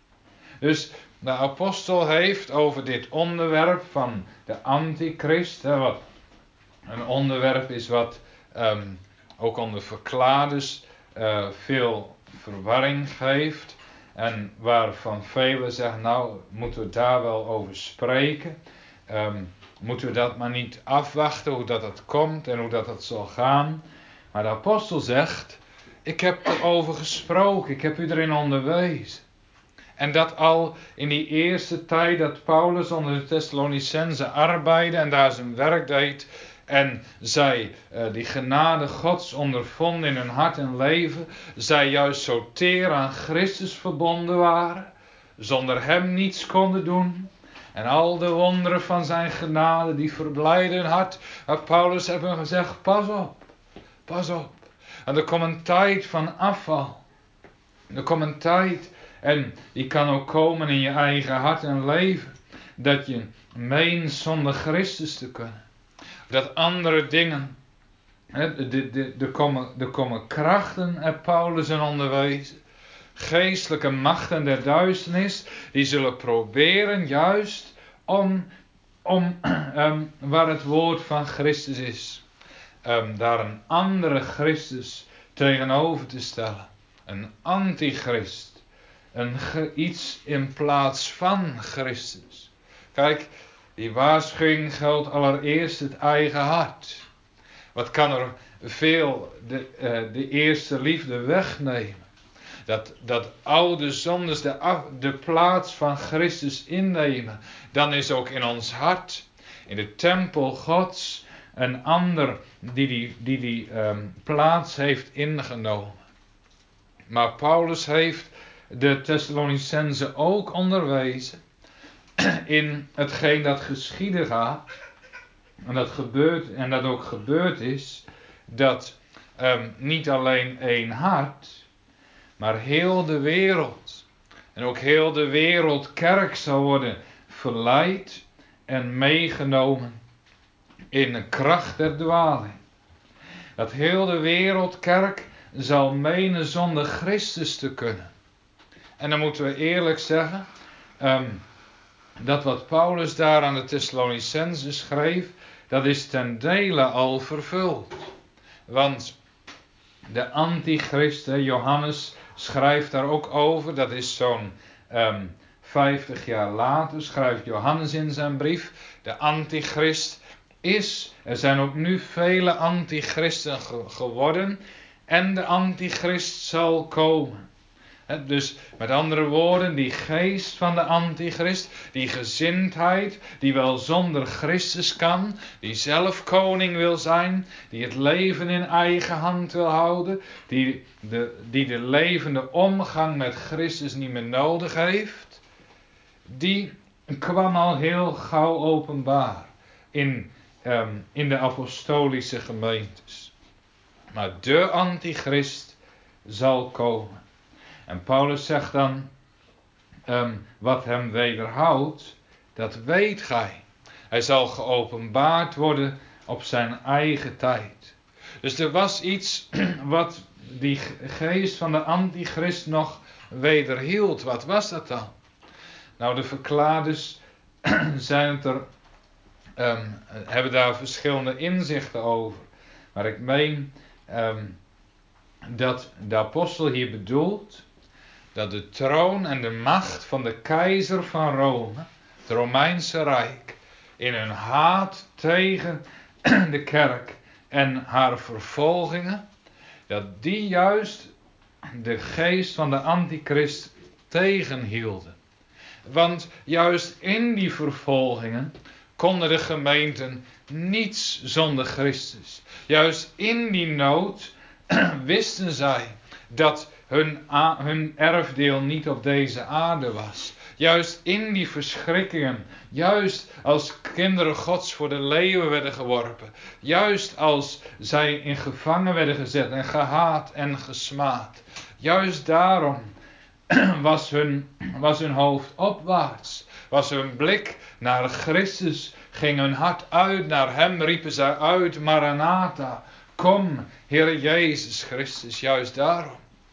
Dus de apostel heeft over dit onderwerp van de antichrist, hè, wat een onderwerp is wat um, ook onder verklaarders uh, veel verwarring geeft. En waarvan velen zeggen, nou moeten we daar wel over spreken. Um, moeten we dat maar niet afwachten hoe dat het komt en hoe dat het zal gaan. Maar de apostel zegt, ik heb erover gesproken, ik heb u erin onderwezen. En dat al in die eerste tijd dat Paulus onder de Thessalonicenzen arbeidde en daar zijn werk deed. En zij uh, die genade Gods ondervonden in hun hart en leven. Zij juist zo teer aan Christus verbonden waren. Zonder hem niets konden doen. En al de wonderen van zijn genade die verblijden hun hart. Maar Paulus heeft hem gezegd, pas op, pas op. En er komt een tijd van afval. Er komt een tijd, en die kan ook komen in je eigen hart en leven. Dat je meent zonder Christus te kunnen. Dat andere dingen, hè, de, de, de, er, komen, er komen krachten, heeft Paulus en onderwezen. geestelijke machten der duisternis, die zullen proberen juist om, om um, waar het woord van Christus is, um, daar een andere Christus tegenover te stellen. Een antichrist. Een, iets in plaats van Christus. Kijk, die waarschuwing geldt allereerst het eigen hart. Wat kan er veel de, uh, de eerste liefde wegnemen? Dat, dat oude zondes de, af, de plaats van Christus innemen. Dan is ook in ons hart, in de tempel Gods, een ander die die, die, die um, plaats heeft ingenomen. Maar Paulus heeft de Thessalonicenzen ook onderwezen in hetgeen dat geschieden gaat. En dat gebeurt, en dat ook gebeurd is, dat um, niet alleen één hart, maar heel de wereld, en ook heel de wereldkerk zal worden verleid en meegenomen in een kracht der dwaling. Dat heel de wereldkerk zal menen zonder Christus te kunnen. En dan moeten we eerlijk zeggen, um, dat wat Paulus daar aan de Thessalonicenzen schreef, dat is ten dele al vervuld. Want de antichrist, Johannes schrijft daar ook over, dat is zo'n um, vijftig jaar later, schrijft Johannes in zijn brief, de antichrist is, er zijn ook nu vele antichristen ge- geworden, en de antichrist zal komen. He, dus met andere woorden, die geest van de antichrist, die gezindheid, die wel zonder Christus kan, die zelf koning wil zijn, die het leven in eigen hand wil houden, die de, die de levende omgang met Christus niet meer nodig heeft, die kwam al heel gauw openbaar in, um, in de apostolische gemeentes. Maar de antichrist zal komen. En Paulus zegt dan, um, wat hem wederhoudt, dat weet gij. Hij zal geopenbaard worden op zijn eigen tijd. Dus er was iets wat die geest van de antichrist nog wederhield. Wat was dat dan? Nou, de verklaarders zijn het er, um, hebben daar verschillende inzichten over. Maar ik meen um, dat de apostel hier bedoelt dat de troon en de macht van de keizer van Rome, het Romeinse Rijk, in hun haat tegen de kerk en haar vervolgingen, dat die juist de geest van de antichrist tegenhielden. Want juist in die vervolgingen konden de gemeenten niets zonder Christus. Juist in die nood wisten zij dat hun, a- hun erfdeel niet op deze aarde was. Juist in die verschrikkingen, juist als kinderen Gods voor de leeuwen werden geworpen, juist als zij in gevangen werden gezet en gehaat en gesmaad, juist daarom was hun, was hun hoofd opwaarts, was hun blik naar Christus, ging hun hart uit naar hem, riepen zij uit, Maranatha, kom, Heer Jezus Christus, juist daarom.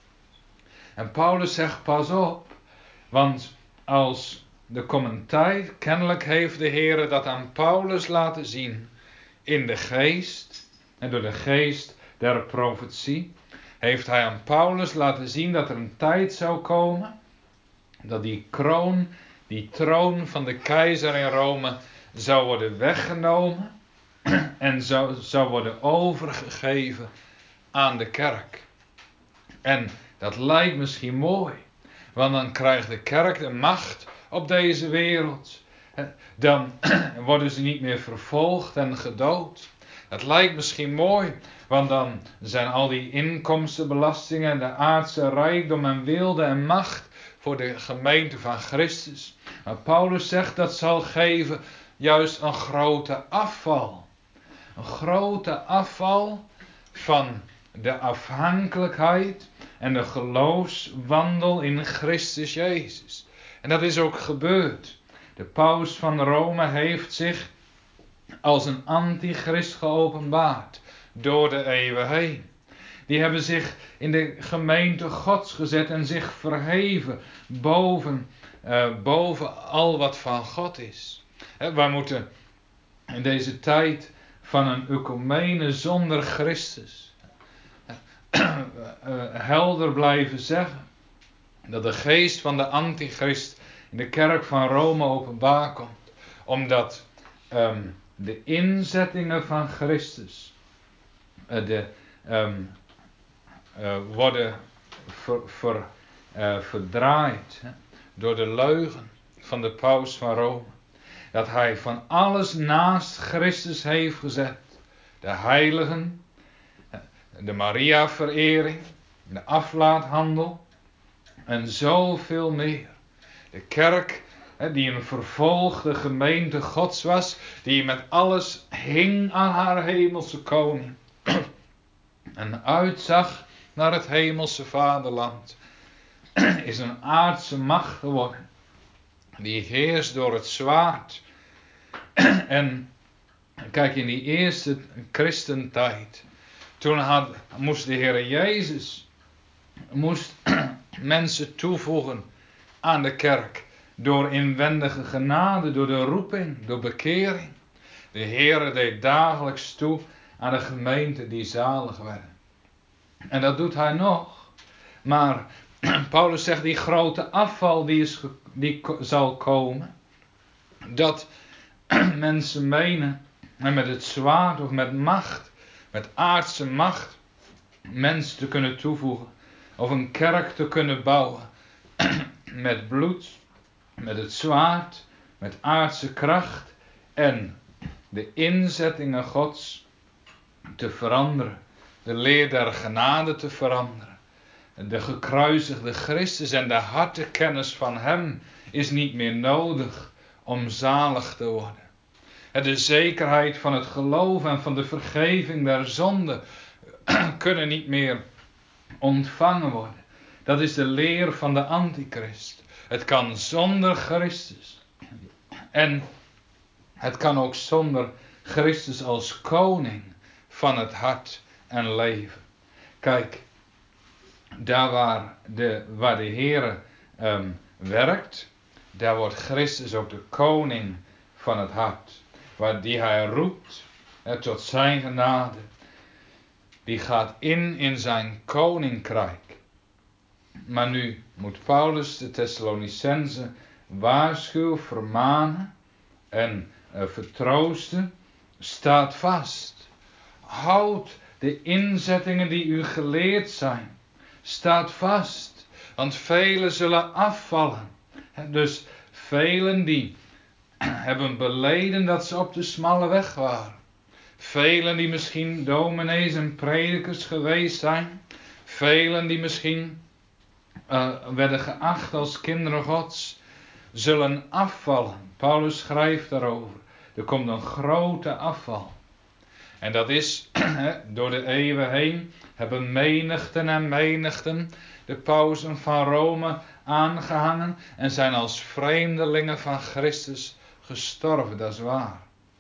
En Paulus zegt, pas op, want als de komende tijd, kennelijk heeft de Heer dat aan Paulus laten zien in de geest, en door de geest der profetie, heeft hij aan Paulus laten zien dat er een tijd zou komen, dat die kroon, die troon van de keizer in Rome zou worden weggenomen en zou, zou worden overgegeven aan de kerk. En dat lijkt misschien mooi, want dan krijgt de kerk de macht op deze wereld. Dan worden ze niet meer vervolgd en gedood. Dat lijkt misschien mooi, want dan zijn al die inkomstenbelastingen en de aardse rijkdom en wilde en macht voor de gemeente van Christus. Maar Paulus zegt dat zal geven juist een grote afval. Een grote afval van de afhankelijkheid en de geloofswandel in Christus Jezus. En dat is ook gebeurd. De paus van Rome heeft zich als een antichrist geopenbaard door de eeuwen heen. Die hebben zich in de gemeente Gods gezet en zich verheven boven, uh, boven al wat van God is. He, wij moeten in deze tijd van een ecumene zonder Christus uh, uh, helder blijven zeggen dat de geest van de antichrist in de kerk van Rome openbaar komt. Omdat um, de inzettingen van Christus uh, de, um, uh, worden ver, ver, uh, verdraaid hè, door de leugen van de paus van Rome. Dat hij van alles naast Christus heeft gezet. De heiligen, de Maria-verering, de aflaathandel en zoveel meer. De kerk die een vervolgde gemeente Gods was, die met alles hing aan haar hemelse koning en uitzag naar het hemelse vaderland, is een aardse macht geworden, die heerst door het zwaard. En kijk, in die eerste christentijd, toen had, moest de Heer Jezus moest mensen toevoegen aan de kerk. Door inwendige genade, door de roeping, door bekering. De Heere deed dagelijks toe aan de gemeente die zalig werden. En dat doet hij nog. Maar Paulus zegt, die grote afval die, is, die zal komen. Dat mensen menen, en met het zwaard of met macht, met aardse macht, mensen te kunnen toevoegen. Of een kerk te kunnen bouwen. Met bloed. Met het zwaard, met aardse kracht en de inzettingen Gods te veranderen. De leer der genade te veranderen. De gekruisigde Christus en de hartekennis van hem is niet meer nodig om zalig te worden. De zekerheid van het geloof en van de vergeving der zonde kunnen niet meer ontvangen worden. Dat is de leer van de antichrist. Het kan zonder Christus. En het kan ook zonder Christus als koning van het hart en leven. Kijk, daar waar de, waar de Heere um, werkt, daar wordt Christus ook de koning van het hart. Waar die hij roept eh, tot zijn genade. Die gaat in in zijn koninkrijk. Maar nu moet Paulus de Thessalonicenzen waarschuwen, vermanen en uh, vertroosten. Staat vast. Houd de inzettingen die u geleerd zijn. Staat vast. Want velen zullen afvallen. Dus velen die hebben beleden dat ze op de smalle weg waren. Velen die misschien dominees en predikers geweest zijn. Velen die misschien Uh, werden geacht als kinderen Gods, zullen afvallen. Paulus schrijft daarover. Er komt een grote afval. En dat is, door de eeuwen heen, hebben menigten en menigten de pausen van Rome aangehangen en zijn als vreemdelingen van Christus gestorven, dat is waar.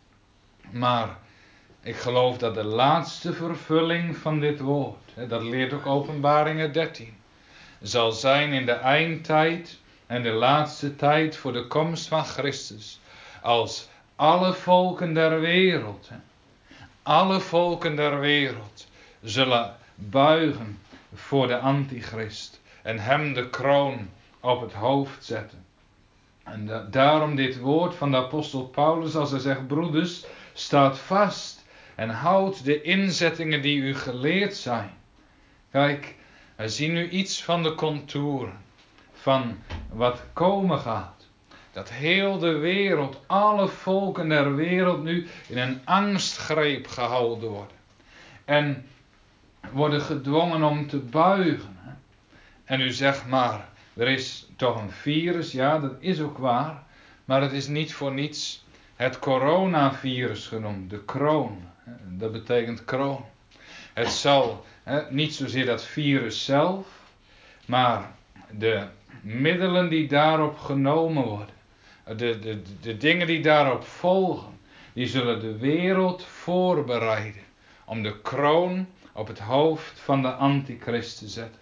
Maar ik geloof dat de laatste vervulling van dit woord, dat leert ook Openbaringen dertien, zal zijn in de eindtijd en de laatste tijd voor de komst van Christus. Als alle volken der wereld, alle volken der wereld zullen buigen voor de antichrist en hem de kroon op het hoofd zetten. En da- daarom dit woord van de apostel Paulus, als hij zegt, broeders, staat vast en houd de inzettingen die u geleerd zijn. Kijk, we zien nu iets van de contouren van wat komen gaat. Dat heel de wereld, alle volken der wereld nu in een angstgreep gehouden worden. En worden gedwongen om te buigen. En u zegt maar, er is toch een virus, ja dat is ook waar. Maar het is niet voor niets het coronavirus genoemd, de kroon. Dat betekent kroon. Het zal he, niet zozeer dat virus zelf, maar de middelen die daarop genomen worden, de, de, de, de dingen die daarop volgen, die zullen de wereld voorbereiden om de kroon op het hoofd van de antichrist te zetten.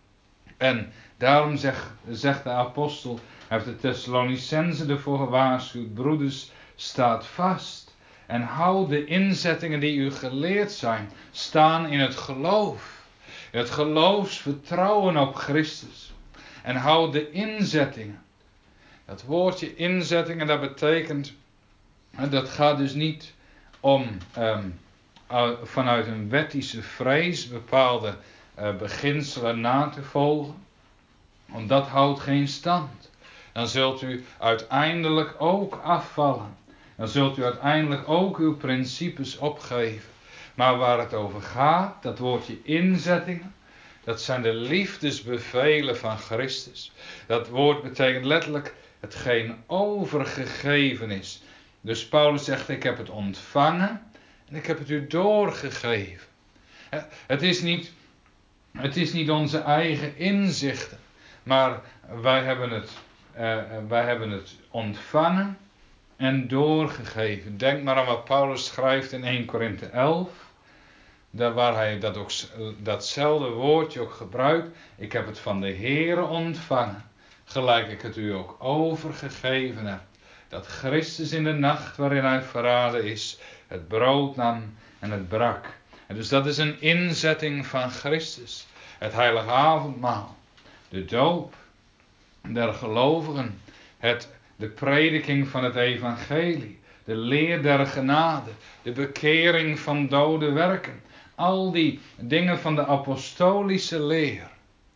En daarom zegt, zegt de apostel, heeft de Thessalonicenzen ervoor gewaarschuwd, broeders, staat vast en houd de inzettingen die u geleerd zijn, staan in het geloof. Het geloofsvertrouwen op Christus. En houd de inzettingen. Dat woordje inzettingen, dat betekent, dat gaat dus niet om um, uh, vanuit een wettische vrees bepaalde uh, beginselen na te volgen. Want dat houdt geen stand. Dan zult u uiteindelijk ook afvallen. Dan zult u uiteindelijk ook uw principes opgeven. Maar waar het over gaat, dat woordje inzettingen, dat zijn de liefdesbevelen van Christus. Dat woord betekent letterlijk hetgeen overgegeven is. Dus Paulus zegt, ik heb het ontvangen en ik heb het u doorgegeven. Het is niet, het is niet onze eigen inzichten, maar wij hebben het, uh, wij hebben het ontvangen en doorgegeven. Denk maar aan wat Paulus schrijft in eerste Korinthe elf. Daar waar hij dat ook, datzelfde woordje ook gebruikt. Ik heb het van de Heere ontvangen. Gelijk ik het u ook overgegeven heb. Dat Christus in de nacht waarin hij verraden is, het brood nam en het brak. En dus dat is een inzetting van Christus. Het heilige avondmaal. De doop der gelovigen. Het, de prediking van het evangelie. De leer der genade. De bekering van dode werken. Al die dingen van de apostolische leer.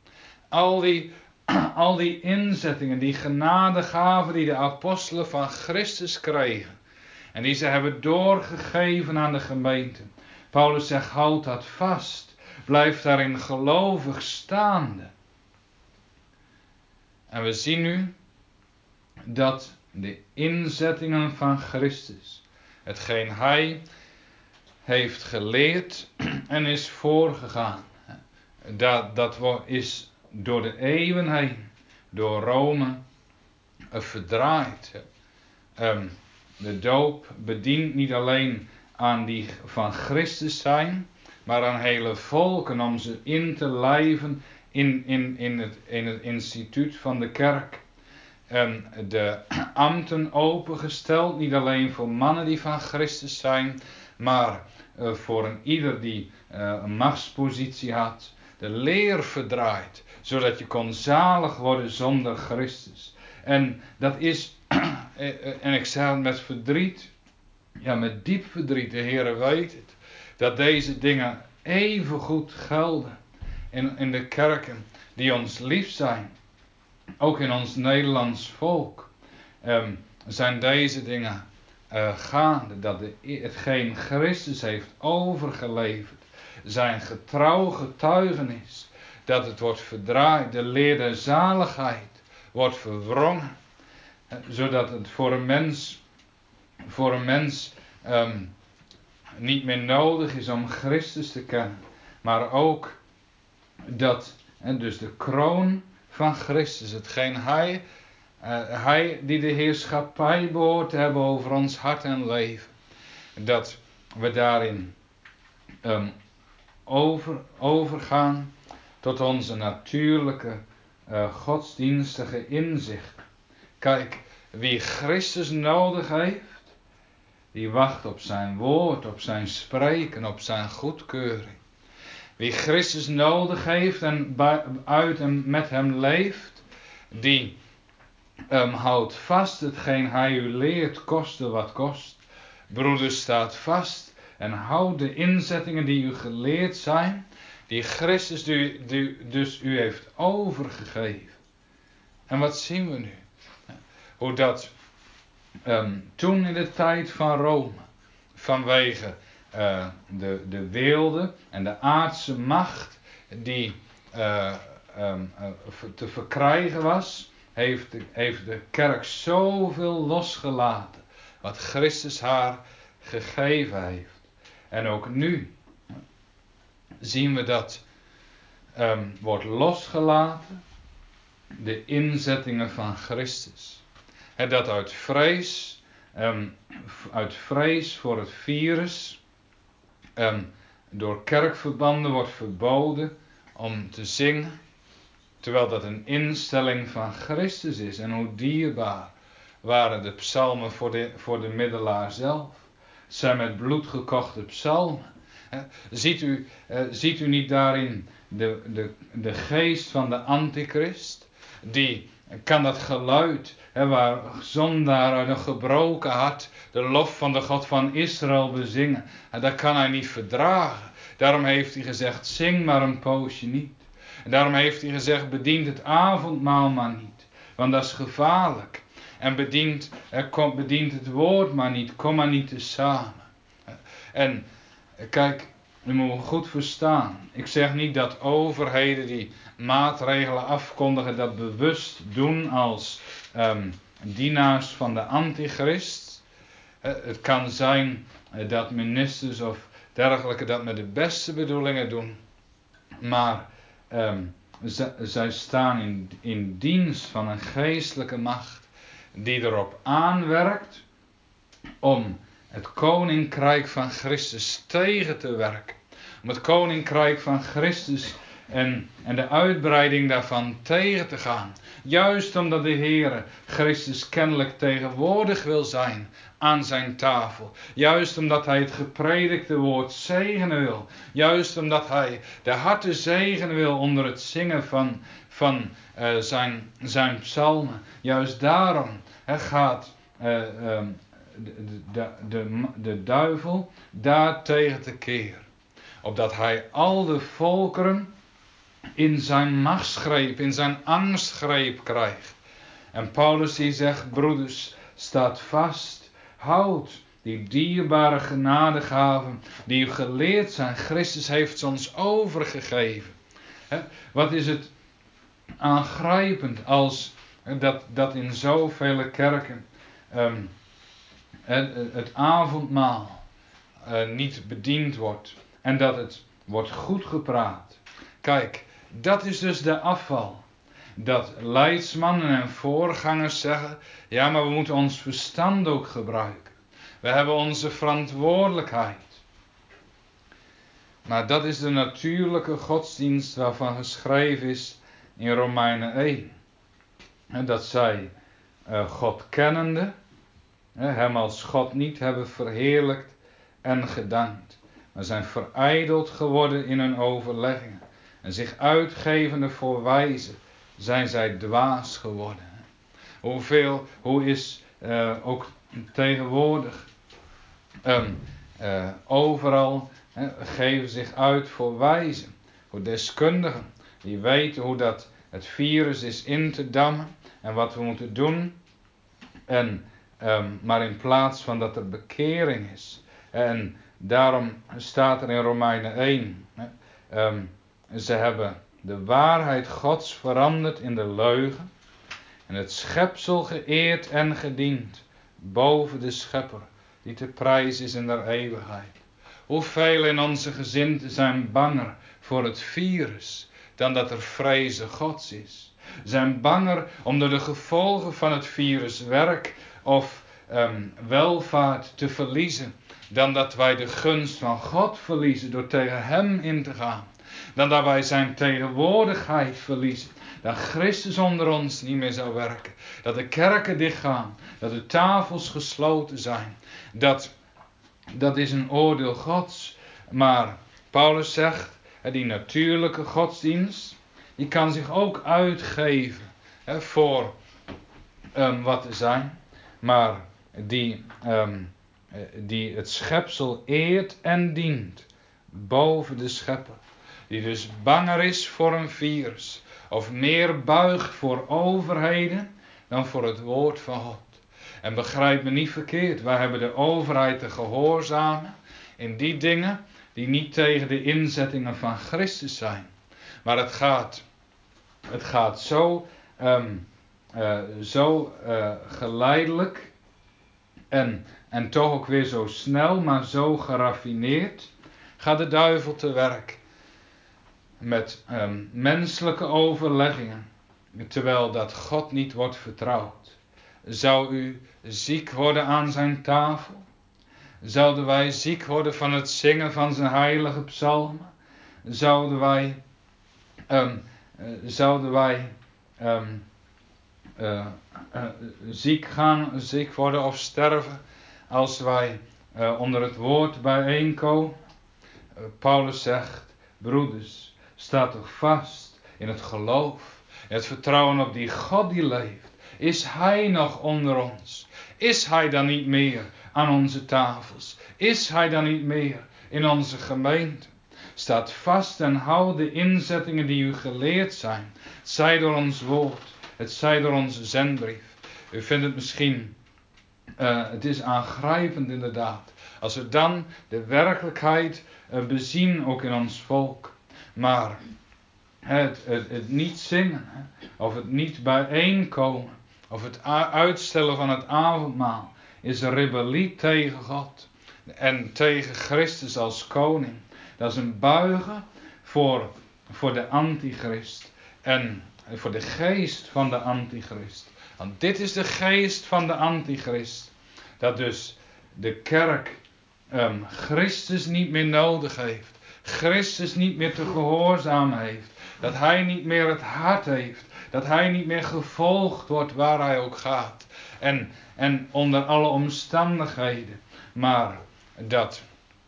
Al die, al die inzettingen, die genadegaven die de apostelen van Christus kregen. En die ze hebben doorgegeven aan de gemeente. Paulus zegt, houd dat vast. Blijf daarin gelovig staande. En we zien nu dat de inzettingen van Christus, hetgeen hij heeft geleerd en is voorgegaan, dat, dat is door de eeuwen heen, door Rome, verdraaid. Um, de doop bedient niet alleen aan die van Christus zijn, maar aan hele volken om ze in te lijven in, in, in, het, in het instituut van de kerk. Um, de ambten opengesteld, niet alleen voor mannen die van Christus zijn, maar uh, voor een ieder die uh, een machtspositie had. De leer verdraaid, zodat je kon zalig worden zonder Christus. En dat is, en ik zeg het met verdriet, ja met diep verdriet, de Heere weet het, dat deze dingen even goed gelden in, in de kerken die ons lief zijn. Ook in ons Nederlands volk um, zijn deze dingen uh, gaande, dat de, hetgeen Christus heeft overgeleverd, zijn getrouw getuigenis, dat het wordt verdraaid, de leer der zaligheid wordt verwrongen, zodat het voor een mens, voor een mens um, niet meer nodig is om Christus te kennen, maar ook dat, en dus de kroon van Christus, hetgeen hij, uh, hij die de heerschappij behoort te hebben over ons hart en leven, dat we daarin um, over, overgaan tot onze natuurlijke uh, godsdienstige inzicht. Kijk, wie Christus nodig heeft, die wacht op zijn woord, op zijn spreken, op zijn goedkeuring. Wie Christus nodig heeft en bij, uit en met hem leeft, die um, houdt vast hetgeen hij u leert, koste wat kost. Broeders, staat vast en houd de inzettingen die u geleerd zijn, die Christus die, die, dus u heeft overgegeven. En wat zien we nu? Hoe dat um, toen in de tijd van Rome, vanwege uh, de, de weelde en de aardse macht die uh, um, uh, te verkrijgen was, heeft de, heeft de kerk zoveel losgelaten wat Christus haar gegeven heeft. En ook nu zien we dat um, wordt losgelaten de inzettingen van Christus. En dat uit vrees, um, uit vrees voor het virus, um, door kerkverbanden wordt verboden om te zingen, terwijl dat een instelling van Christus is. En hoe dierbaar waren de psalmen voor de, voor de middelaar zelf. Het zijn met bloed gekochte psalmen. Ziet u, uh, ziet u niet daarin de, de, de geest van de antichrist? Die kan dat geluid, hè, waar zondaar uit een gebroken hart de lof van de God van Israël bezingen. En dat kan hij niet verdragen. Daarom heeft hij gezegd, zing maar een poosje niet. En daarom heeft hij gezegd, bedient het avondmaal maar niet. Want dat is gevaarlijk. En bedient, eh, kom, bedient het woord maar niet. Kom maar niet te samen. En kijk, u moet goed verstaan. Ik zeg niet dat overheden die maatregelen afkondigen dat bewust doen als um, dienaars van de antichrist. Uh, het kan zijn uh, dat ministers of dergelijke dat met de beste bedoelingen doen. Maar um, z- zij staan in, in dienst van een geestelijke macht die erop aanwerkt om het koninkrijk van Christus tegen te werken. Om het koninkrijk van Christus en, en de uitbreiding daarvan tegen te gaan. Juist omdat de Heere Christus kennelijk tegenwoordig wil zijn aan zijn tafel. Juist omdat hij het gepredikte woord zegenen wil. Juist omdat hij de harten zegenen wil onder het zingen van, van uh, zijn, zijn psalmen. Juist daarom he, gaat uh, um, de, de, de, de duivel daar tegen te keer. Opdat hij al de volkeren in zijn machtsgreep, in zijn angstgreep krijgt. En Paulus die zegt, broeders, staat vast, houd die dierbare genadegaven die u geleerd zijn. Christus heeft ze ons overgegeven. He, wat is het aangrijpend als dat, dat in zoveel kerken um, het, het avondmaal uh, niet bediend wordt en dat het wordt goed gepraat. Kijk, dat is dus de afval. Dat leidsmannen en voorgangers zeggen, ja, maar we moeten ons verstand ook gebruiken. We hebben onze verantwoordelijkheid. Maar dat is de natuurlijke godsdienst waarvan geschreven is in Romeinen één. En dat zij uh, God kennende, hem als God niet hebben verheerlijkt en gedankt. Maar zijn verijdeld geworden in hun overleggingen. En zich uitgevende voor wijze zijn zij dwaas geworden. Hoeveel, hoe is uh, ook tegenwoordig um, uh, overal uh, geven zich uit voor wijzen, voor deskundigen. Die weten hoe dat het virus is in te dammen en wat we moeten doen. En, um, maar in plaats van dat er bekering is. En daarom staat er in Romeinen één. Hè, um, ze hebben de waarheid Gods veranderd in de leugen. En het schepsel geëerd en gediend. Boven de schepper die te prijs is in der eeuwigheid. Hoeveel in onze gezinten zijn banger voor het virus dan dat er vrezen Gods is. Zijn banger om door de gevolgen van het virus werk of um, welvaart te verliezen. Dan dat wij de gunst van God verliezen door tegen hem in te gaan. Dan dat wij zijn tegenwoordigheid verliezen. Dat Christus onder ons niet meer zou werken. Dat de kerken dichtgaan. Dat de tafels gesloten zijn. Dat, dat is een oordeel Gods. Maar Paulus zegt, die natuurlijke godsdienst, die kan zich ook uitgeven hè, voor um, wat er zijn. Maar die, um, die het schepsel eert en dient boven de schepper. Die dus banger is voor een virus. Of meer buigt voor overheden dan voor het woord van God. En begrijp me niet verkeerd. Wij hebben de overheid te gehoorzamen in die dingen die niet tegen de inzettingen van Christus zijn. Maar het gaat, het gaat zo, um, uh, zo uh, geleidelijk en, en toch ook weer zo snel, maar zo geraffineerd gaat de duivel te werk. Met um, menselijke overleggingen, terwijl dat God niet wordt vertrouwd. Zou u ziek worden aan zijn tafel? Zouden wij ziek worden van het zingen van zijn heilige psalmen? Zouden wij, um, uh, zouden wij um, uh, uh, ziek gaan, ziek worden of sterven als wij uh, onder het woord bijeenkomen? Uh, Paulus zegt, broeders, sta toch vast in het geloof, in het vertrouwen op die God die leeft. Is Hij nog onder ons? Is Hij dan niet meer aan onze tafels? Is Hij dan niet meer in onze gemeente? Staat vast en houd de inzettingen die u geleerd zijn. Het zij door ons woord, het zij door onze zendbrief. U vindt het misschien, uh, het is aangrijpend inderdaad. Als we dan de werkelijkheid uh, bezien, ook in ons volk. Maar het, het, het niet zingen, hè, of het niet bijeenkomen, of het a- uitstellen van het avondmaal, is een rebellie tegen God. En tegen Christus als koning. Dat is een buigen voor, voor de antichrist. En voor de geest van de antichrist. Want dit is de geest van de antichrist. Dat dus de kerk um, Christus niet meer nodig heeft. Christus niet meer te gehoorzamen heeft. Dat hij niet meer het hart heeft. Dat hij niet meer gevolgd wordt waar hij ook gaat. En, en onder alle omstandigheden. Maar dat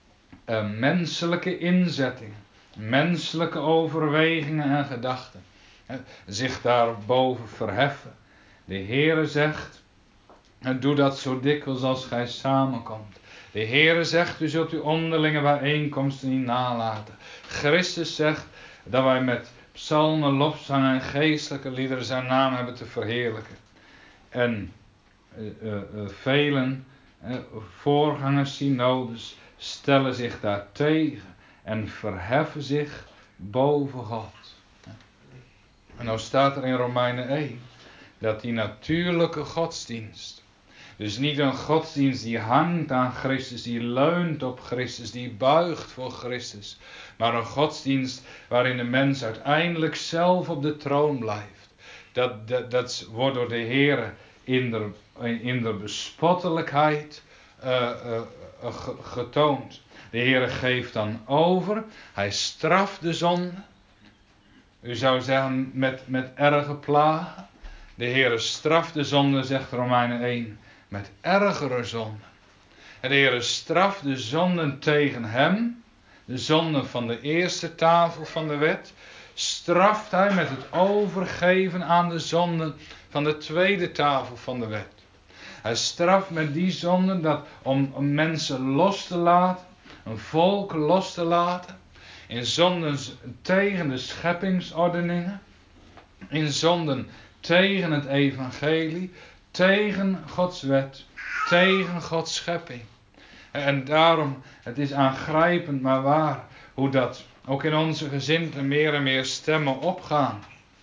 uh, menselijke inzettingen, menselijke overwegingen en gedachten uh, zich daarboven verheffen. De Heere zegt, uh, doe dat zo dikwijls als gij samenkomt. De Heere zegt, u zult uw onderlinge bijeenkomsten niet nalaten. Christus zegt dat wij met psalmen, lofzangen en geestelijke liederen zijn naam hebben te verheerlijken. En uh, uh, uh, velen, uh, voorgangers, synodes, stellen zich daartegen en verheffen zich boven God. En nou staat er in Romeinen één dat die natuurlijke godsdienst, dus niet een godsdienst die hangt aan Christus, die leunt op Christus, die buigt voor Christus, maar een godsdienst waarin de mens uiteindelijk zelf op de troon blijft. Dat, dat, dat wordt door de Heere in de, in de bespottelijkheid uh, uh, getoond. De Heere geeft dan over, hij straft de zonde. U zou zeggen met, met erge plagen. De Heere straft de zonde, zegt Romeinen één, met ergere zonden. En de Heere straft de zonden tegen hem, de zonden van de eerste tafel van de wet, straft hij met het overgeven aan de zonden van de tweede tafel van de wet. Hij straft met die zonden dat om, om mensen los te laten, een volk los te laten, in zonden tegen de scheppingsordeningen, in zonden tegen het evangelie, tegen Gods wet, tegen Gods schepping. En daarom, het is aangrijpend maar waar, hoe dat ook in onze gezinten meer en meer stemmen opgaan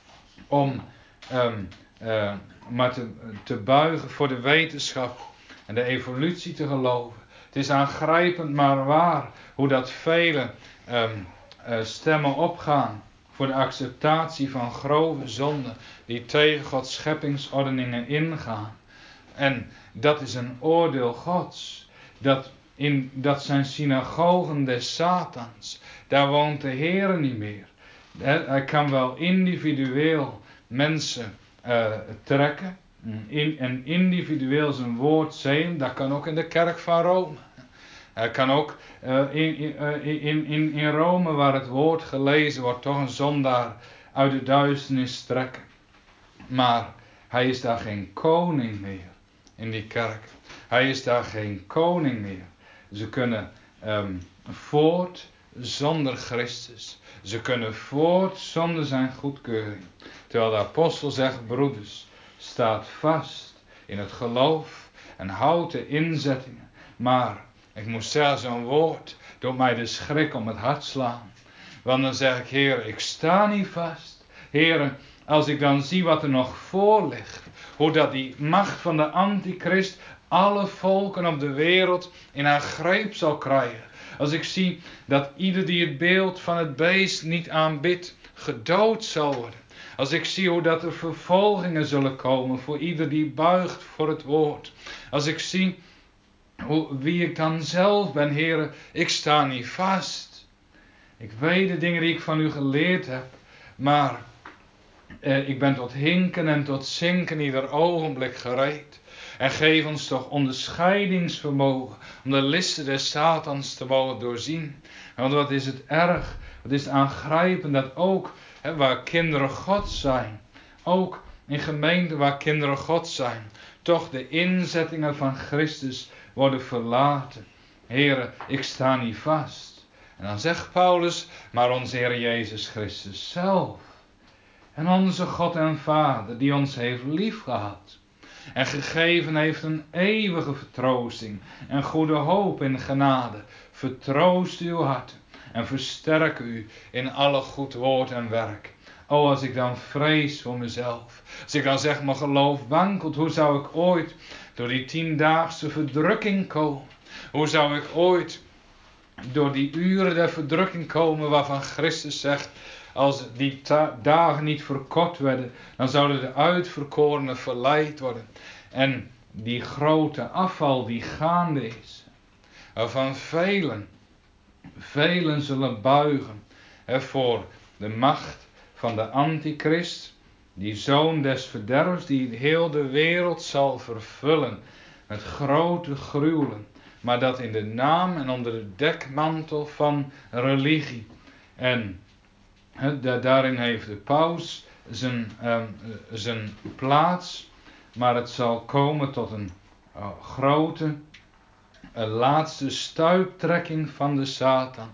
om um, uh, maar te, te buigen voor de wetenschap en de evolutie te geloven. Het is aangrijpend maar waar, hoe dat vele um, uh, stemmen opgaan voor de acceptatie van grove zonden die tegen Gods scheppingsordeningen ingaan. En dat is een oordeel Gods. Dat, in, dat zijn synagogen des Satans. Daar woont de Heere niet meer. Hij kan wel individueel mensen uh, trekken. In, en individueel zijn woord zegen. Dat kan ook in de kerk van Rome. Hij kan ook uh, in, in, in, in Rome, waar het woord gelezen wordt, toch een zondaar uit de duisternis trekken. Maar hij is daar geen koning meer in die kerk. Hij is daar geen koning meer. Ze kunnen um, voort zonder Christus. Ze kunnen voort zonder zijn goedkeuring. Terwijl de apostel zegt, broeders, staat vast in het geloof en houd de inzettingen. Maar ik moet zeggen, zo'n woord doet mij de schrik om het hart slaan. Want dan zeg ik, Heer, ik sta niet vast. Heer, als ik dan zie wat er nog voor ligt. Hoe dat die macht van de antichrist alle volken op de wereld in haar greep zal krijgen. Als ik zie dat ieder die het beeld van het beest niet aanbidt, gedood zal worden. Als ik zie hoe dat er vervolgingen zullen komen voor ieder die buigt voor het woord. Als ik zie hoe, wie ik dan zelf ben, Heere, ik sta niet vast. Ik weet de dingen die ik van u geleerd heb, maar eh, ik ben tot hinken en tot zinken ieder ogenblik gereed. En geef ons toch onderscheidingsvermogen om de listen des Satans te mogen doorzien. Want wat is het erg, wat is het aangrijpend dat ook hè, waar kinderen God zijn, ook in gemeenten waar kinderen God zijn, toch de inzettingen van Christus worden verlaten. Heere, ik sta niet vast. En dan zegt Paulus, maar onze Heer Jezus Christus zelf. En onze God en Vader, die ons heeft liefgehad. En gegeven heeft een eeuwige vertroosting en goede hoop in genade. Vertroost uw hart en versterk u in alle goed woord en werk. O, als ik dan vrees voor mezelf. Als ik dan zeg, mijn geloof wankelt. Hoe zou ik ooit door die tiendaagse verdrukking komen? Hoe zou ik ooit door die uren der verdrukking komen waarvan Christus zegt, als die ta- dagen niet verkort werden, dan zouden de uitverkorenen verleid worden. En die grote afval die gaande is, waarvan velen, velen zullen buigen hè, voor de macht van de antichrist, die zoon des verderfs, die heel de wereld zal vervullen met grote gruwelen, maar dat in de naam en onder de dekmantel van religie. En he, da- daarin heeft de paus zijn, um, zijn plaats, maar het zal komen tot een uh, grote, een laatste stuiptrekking van de Satan.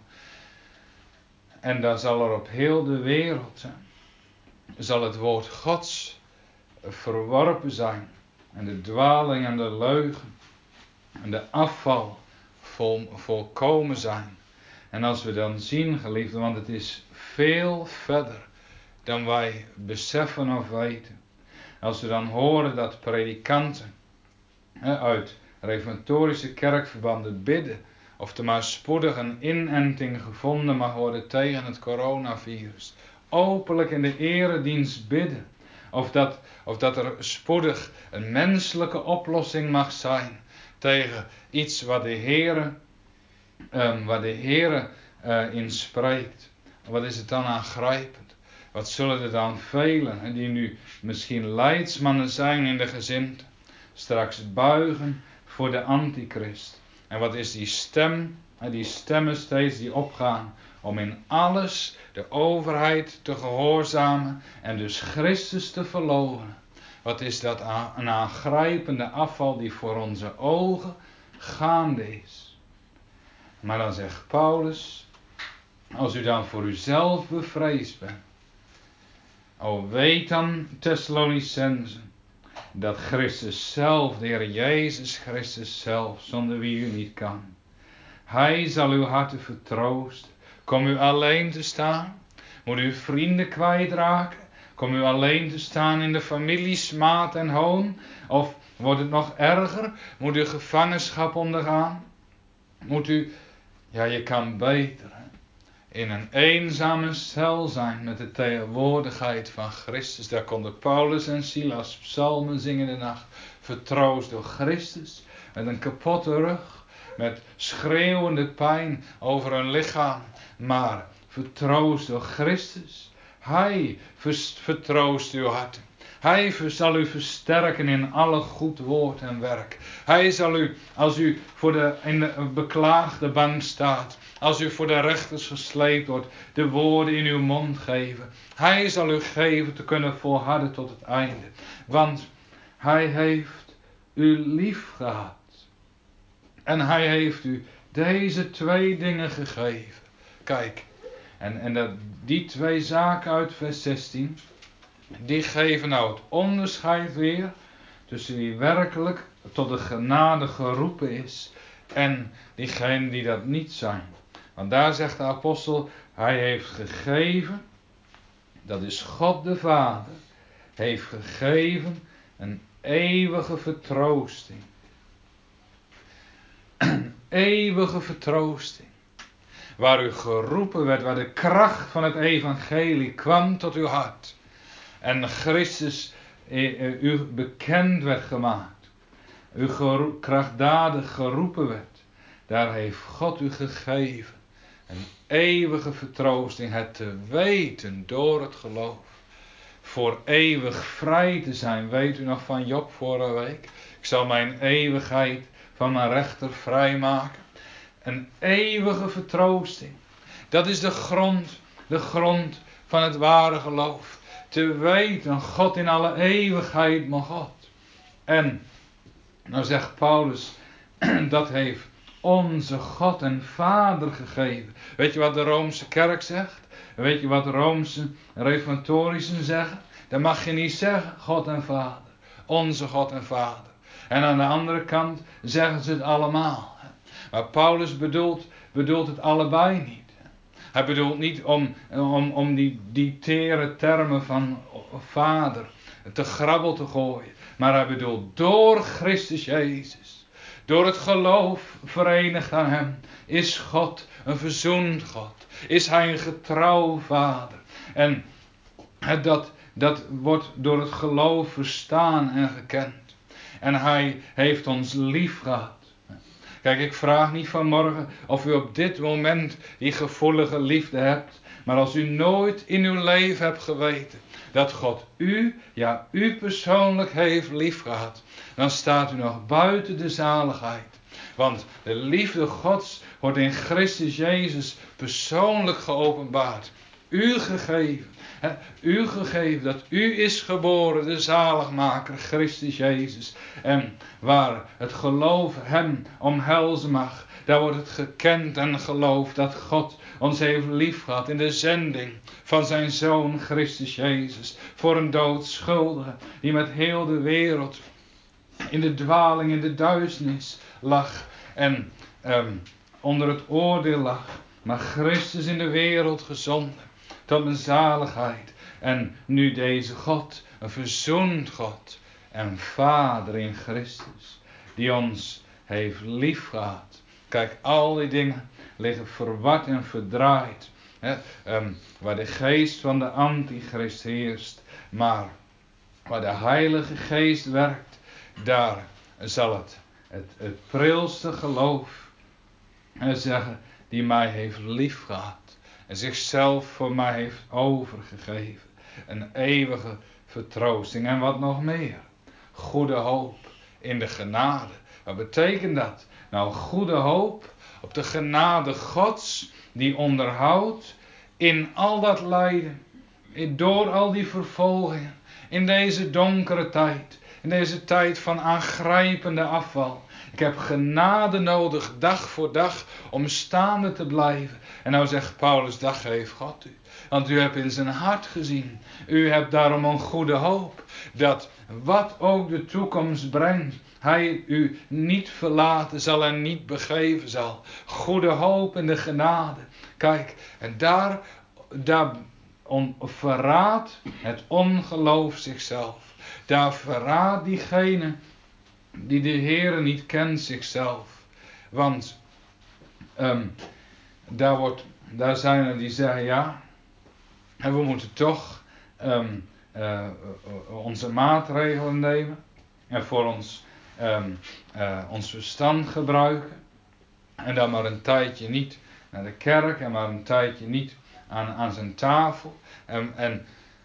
En daar zal er op heel de wereld zijn, zal het woord Gods verworpen zijn. En de dwaling en de leugen en de afval vol, volkomen zijn. En als we dan zien, geliefden, want het is veel verder dan wij beseffen of weten. Als we dan horen dat predikanten hè, uit reformatorische kerkverbanden bidden, of er maar spoedig een inenting gevonden mag worden tegen het coronavirus. Openlijk in de eredienst bidden. Of dat, of dat er spoedig een menselijke oplossing mag zijn tegen iets wat de Heere, um, waar de Heere uh, in spreekt. Wat is het dan aangrijpend? Wat zullen er dan velen, hè, die nu misschien leidsmannen zijn in de gezinten, straks buigen voor de antichrist. En wat is die stem, die stemmen steeds die opgaan om in alles de overheid te gehoorzamen en dus Christus te verloochenen. Wat is dat een aangrijpende afval die voor onze ogen gaande is. Maar dan zegt Paulus, als u dan voor uzelf bevreesd bent, o weet dan, Thessalonicenzen, dat Christus zelf, de Heer Jezus Christus zelf, zonder wie u niet kan. Hij zal uw harten vertroosten. Kom u alleen te staan? Moet u vrienden kwijtraken? Kom u alleen te staan in de familie, smaad en hoon? Of wordt het nog erger? Moet u gevangenschap ondergaan? Moet u, ja je kan beter, hè? In een eenzame cel zijn met de tegenwoordigheid van Christus. Daar konden Paulus en Silas psalmen zingen in de nacht. Vertroost door Christus. Met een kapotte rug. Met schreeuwende pijn over hun lichaam. Maar vertroost door Christus. Hij vertroost uw harten. Hij zal u versterken in alle goed woord en werk. Hij zal u, als u voor de, in de beklaagde bank staat, als u voor de rechters gesleept wordt, de woorden in uw mond geven. Hij zal u geven te kunnen volharden tot het einde. Want hij heeft u lief gehad. En hij heeft u deze twee dingen gegeven. Kijk, en, en dat, die twee zaken uit vers zestien... die geven nou het onderscheid weer tussen wie werkelijk tot de genade geroepen is en diegenen die dat niet zijn. Want daar zegt de apostel, hij heeft gegeven, dat is God de Vader, heeft gegeven een eeuwige vertroosting. Een eeuwige vertroosting. Waar u geroepen werd, waar de kracht van het evangelie kwam tot uw hart. En Christus eh, u bekend werd gemaakt. u geroep, krachtdadig geroepen werd, daar heeft God u gegeven een eeuwige vertroosting, het te weten door het geloof. Voor eeuwig vrij te zijn, weet u nog van Job vorige week? Ik zal mijn eeuwigheid van mijn rechter vrijmaken. Een eeuwige vertroosting. Dat is de grond, de grond van het ware geloof. Te weten, God in alle eeuwigheid, mijn God. En, nou zegt Paulus, dat heeft onze God en Vader gegeven. Weet je wat de Roomse kerk zegt? Weet je wat de Roomse reformatorischen zeggen? Dat mag je niet zeggen, God en Vader. Onze God en Vader. En aan de andere kant zeggen ze het allemaal. Maar Paulus bedoelt, bedoelt het allebei niet. Hij bedoelt niet om, om, om die, die tere termen van Vader te grabbel te gooien. Maar hij bedoelt door Christus Jezus. Door het geloof verenigd aan hem. Is God een verzoend God. Is hij een getrouw Vader. En dat, dat wordt door het geloof verstaan en gekend. En hij heeft ons lief gehad. Kijk, ik vraag niet vanmorgen of u op dit moment die gevoelige liefde hebt. Maar als u nooit in uw leven hebt geweten dat God u, ja u persoonlijk heeft lief gehad. Dan staat u nog buiten de zaligheid. Want de liefde Gods wordt in Christus Jezus persoonlijk geopenbaard. U gegeven. He, u gegeven dat u is geboren, de zaligmaker, Christus Jezus. En waar het geloof hem omhelzen mag, daar wordt het gekend en geloofd dat God ons heeft lief gehad in de zending van zijn Zoon Christus Jezus. Voor een doodschuldige die met heel de wereld in de dwaling, in de duisternis lag en um, onder het oordeel lag. Maar Christus in de wereld gezonden tot een zaligheid. En nu deze God, een verzoend God en Vader in Christus, die ons heeft lief gehad. Kijk, al die dingen liggen verward en verdraaid. Hè, um, waar de geest van de antichrist heerst. Maar waar de Heilige Geest werkt, daar zal het, het, het prilste geloof en zeggen, die mij heeft lief gehad. En zichzelf voor mij heeft overgegeven. Een eeuwige vertroosting. En wat nog meer? Goede hoop in de genade. Wat betekent dat? Nou, goede hoop op de genade Gods die onderhoudt in al dat lijden. Door al die vervolgingen. In deze donkere tijd. In deze tijd van aangrijpende afval. Ik heb genade nodig, dag voor dag, om staande te blijven. En nou zegt Paulus, dat geeft God u. Want u hebt in zijn hart gezien. U hebt daarom een goede hoop. Dat wat ook de toekomst brengt, hij u niet verlaten zal en niet begeven zal. Goede hoop in de genade. Kijk, en daar, daar on, verraadt het ongeloof zichzelf. Daar verraadt diegene die de Heere niet kent zichzelf. Want um, daar, wordt, daar zijn er die zeggen, ja, en we moeten toch um, uh, onze maatregelen nemen. En voor ons, um, uh, ons verstand gebruiken. En dan maar een tijdje niet naar de kerk. En maar een tijdje niet aan, aan zijn tafel. En, en,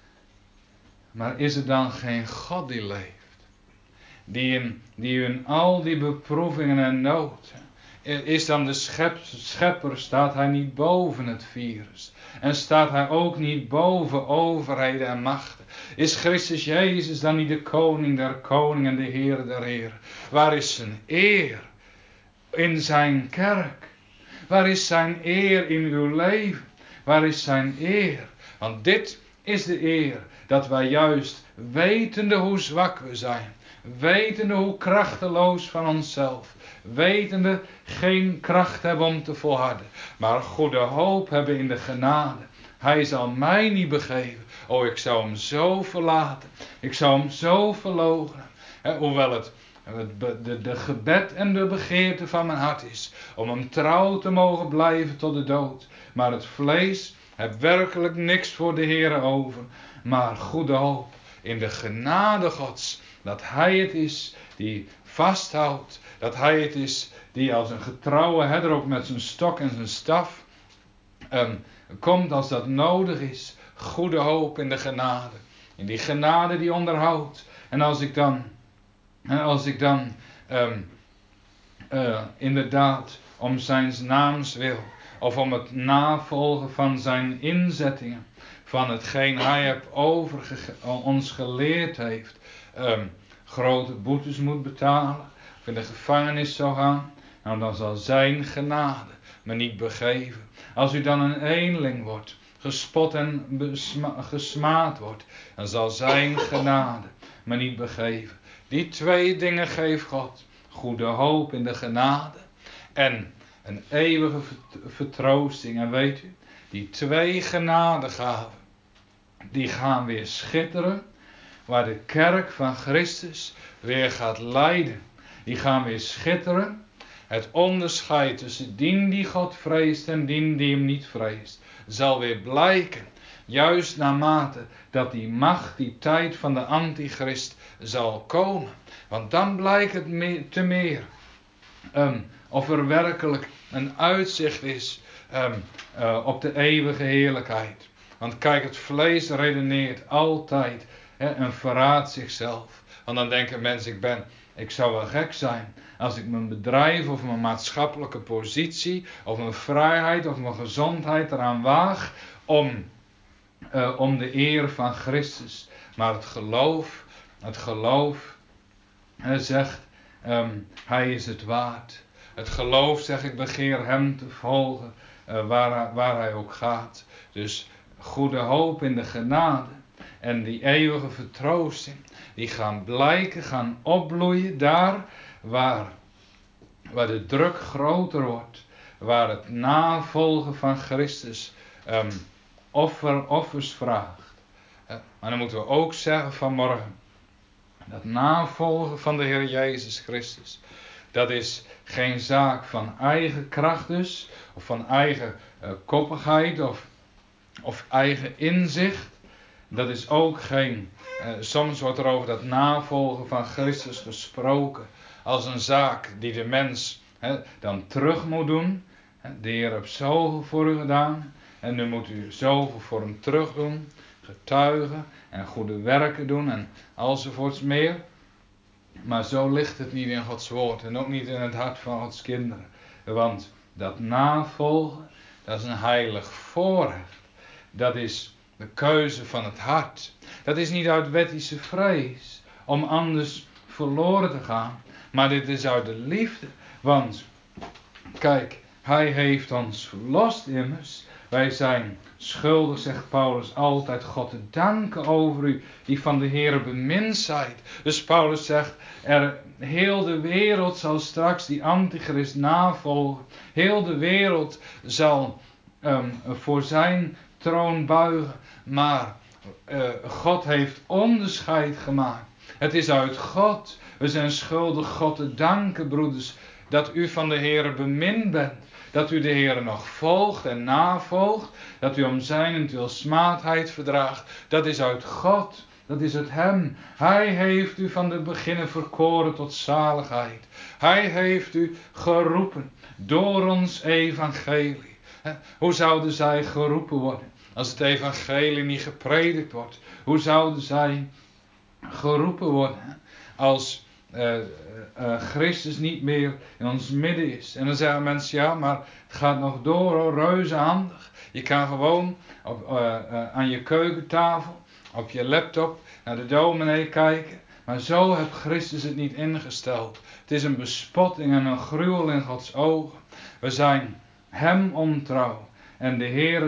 maar is er dan geen God die leeft? Die in, die in al die beproevingen en nood. Is dan de schep, schepper, staat hij niet boven het virus? En staat hij ook niet boven overheden en machten? Is Christus Jezus dan niet de koning der koningen en de Heer der heren? Waar is zijn eer in zijn kerk? Waar is zijn eer in uw leven? Waar is zijn eer? Want dit is de eer, dat wij juist wetende hoe zwak we zijn, wetende hoe krachteloos van onszelf, wetende geen kracht hebben om te volharden, maar goede hoop hebben in de genade. Hij zal mij niet begeven. Oh, ik zou hem zo verlaten. Ik zou hem zo verloochenen. He, hoewel het de, de, de gebed en de begeerte van mijn hart is om hem trouw te mogen blijven tot de dood. Maar het vlees heeft werkelijk niks voor de Heere over. Maar goede hoop in de genade Gods dat hij het is die vasthoudt. Dat hij het is die als een getrouwe herder ook met zijn stok en zijn staf um, komt als dat nodig is. Goede hoop in de genade. In die genade die onderhoudt. En als ik dan, en als ik dan um, uh, inderdaad om zijn naams wil, of om het navolgen van zijn inzettingen, van hetgeen hij heeft overge- ons geleerd heeft, um, grote boetes moet betalen, of in de gevangenis zou gaan, nou dan zal zijn genade me niet begeven. Als u dan een eenling wordt, gespot en besma- gesmaad wordt, dan zal zijn genade me niet begeven. Die twee dingen geeft God. Goede hoop in de genade en een eeuwige vertroosting. En weet u, die twee genadegaven, die gaan weer schitteren, waar de kerk van Christus weer gaat leiden. Die gaan weer schitteren. Het onderscheid tussen dien die God vreest en dien die hem niet vreest, zal weer blijken. Juist naarmate dat die macht, die tijd van de antichrist zal komen. Want dan blijkt het me- te meer um, of er werkelijk een uitzicht is um, uh, op de eeuwige heerlijkheid. Want kijk, het vlees redeneert altijd hè, en verraadt zichzelf. Want dan denken mensen, ik ben, ik zou wel gek zijn als ik mijn bedrijf of mijn maatschappelijke positie of mijn vrijheid of mijn gezondheid eraan waag om, uh, om de eer van Christus. Maar het geloof, het geloof uh, zegt, um, hij is het waard. Het geloof zegt, ik begeer hem te volgen uh, waar, waar hij ook gaat. Dus goede hoop in de genade en die eeuwige vertroosting, die gaan blijken, gaan opbloeien daar waar, waar de druk groter wordt, waar het navolgen van Christus um, offer, offers vraagt. Uh, maar dan moeten we ook zeggen vanmorgen, dat navolgen van de Heer Jezus Christus, dat is geen zaak van eigen kracht dus, of van eigen uh, koppigheid, of, of eigen inzicht. Dat is ook geen, uh, soms wordt er over dat navolgen van Christus gesproken als een zaak die de mens hè, dan terug moet doen. De Heer heeft zoveel voor u gedaan en nu moet u zoveel voor hem terug doen. Getuigen en goede werken doen en enzovoorts meer. Maar zo ligt het niet in Gods woord en ook niet in het hart van Gods kinderen. Want dat navolgen, dat is een heilig voorrecht. Dat is de keuze van het hart. Dat is niet uit wettische vrees om anders verloren te gaan. Maar dit is uit de liefde. Want, kijk, hij heeft ons verlost immers. Wij zijn schuldig, zegt Paulus, altijd God te danken over u, die van de Heere bemind zijt. Dus Paulus zegt, er, heel de wereld zal straks die antichrist navolgen. Heel de wereld zal um, voor zijn troon buigen. Maar uh, God heeft onderscheid gemaakt. Het is uit God. We zijn schuldig God te danken, broeders, dat u van de Heere bemind bent. Dat u de Heere nog volgt en navolgt. Dat u om zijnentwil smaadheid verdraagt. Dat is uit God. Dat is uit hem. Hij heeft u van de beginnen verkoren tot zaligheid. Hij heeft u geroepen door ons evangelie. Hoe zouden zij geroepen worden als het evangelie niet gepredikt wordt? Hoe zouden zij geroepen worden als Uh, uh, Christus niet meer in ons midden is? En dan zeggen mensen, ja, maar het gaat nog door, oh, reuze handig. Je kan gewoon op, uh, uh, aan je keukentafel, op je laptop, naar de dominee kijken. Maar zo heeft Christus het niet ingesteld. Het is een bespotting en een gruwel in Gods ogen. We zijn hem ontrouw. En de Heere,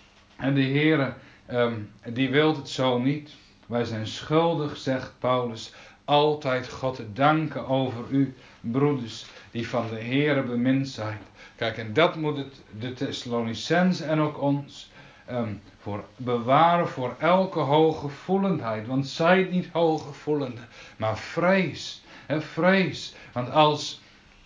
en de Heere um, die wil het zo niet. Wij zijn schuldig, zegt Paulus, altijd God te danken over u, broeders, die van de Heere bemind zijn. Kijk, en dat moet het de Thessalonicenzen en ook ons um, voor bewaren voor elke hooggevoelendheid. Want zijt niet hooggevoelende, maar vrees. Hè, vrees. Want als,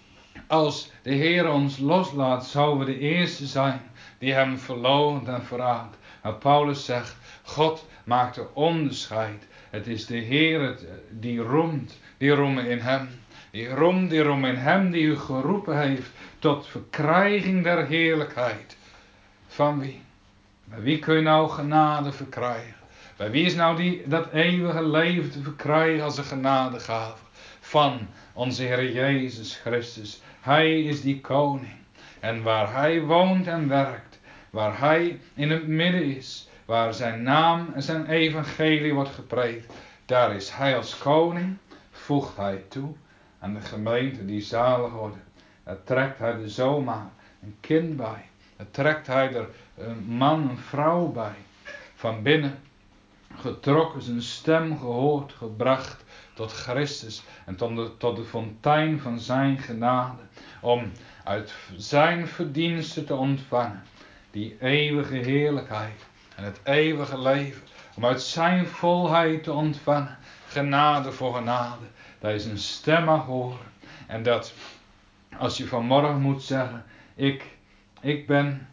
als de Heere ons loslaat, zouden we de eerste zijn die hem verloochent en verraadt. Maar Paulus zegt, God maakt er onderscheid. Het is de Heer die roemt, die roemen in hem. Die roemt, die roemen in hem die u geroepen heeft tot verkrijging der heerlijkheid. Van wie? Bij wie kun je nou genade verkrijgen? Bij wie is nou die, dat eeuwige leven te verkrijgen als een genadegave? Van onze Heer Jezus Christus. Hij is die koning. En waar hij woont en werkt, waar hij in het midden is, waar zijn naam en zijn evangelie wordt gepreekt, daar is hij als koning, voegt hij toe aan de gemeente die zalig wordt. Daar trekt hij er zomaar een kind bij. Daar trekt hij er een man, een vrouw bij. Van binnen getrokken, zijn stem gehoord, gebracht tot Christus en tot de, tot de fontein van zijn genade. Om uit zijn verdiensten te ontvangen die eeuwige heerlijkheid en het eeuwige leven. Om uit zijn volheid te ontvangen genade voor genade. Dat je zijn stem mag horen. En dat als je vanmorgen moet zeggen, ik, ik ben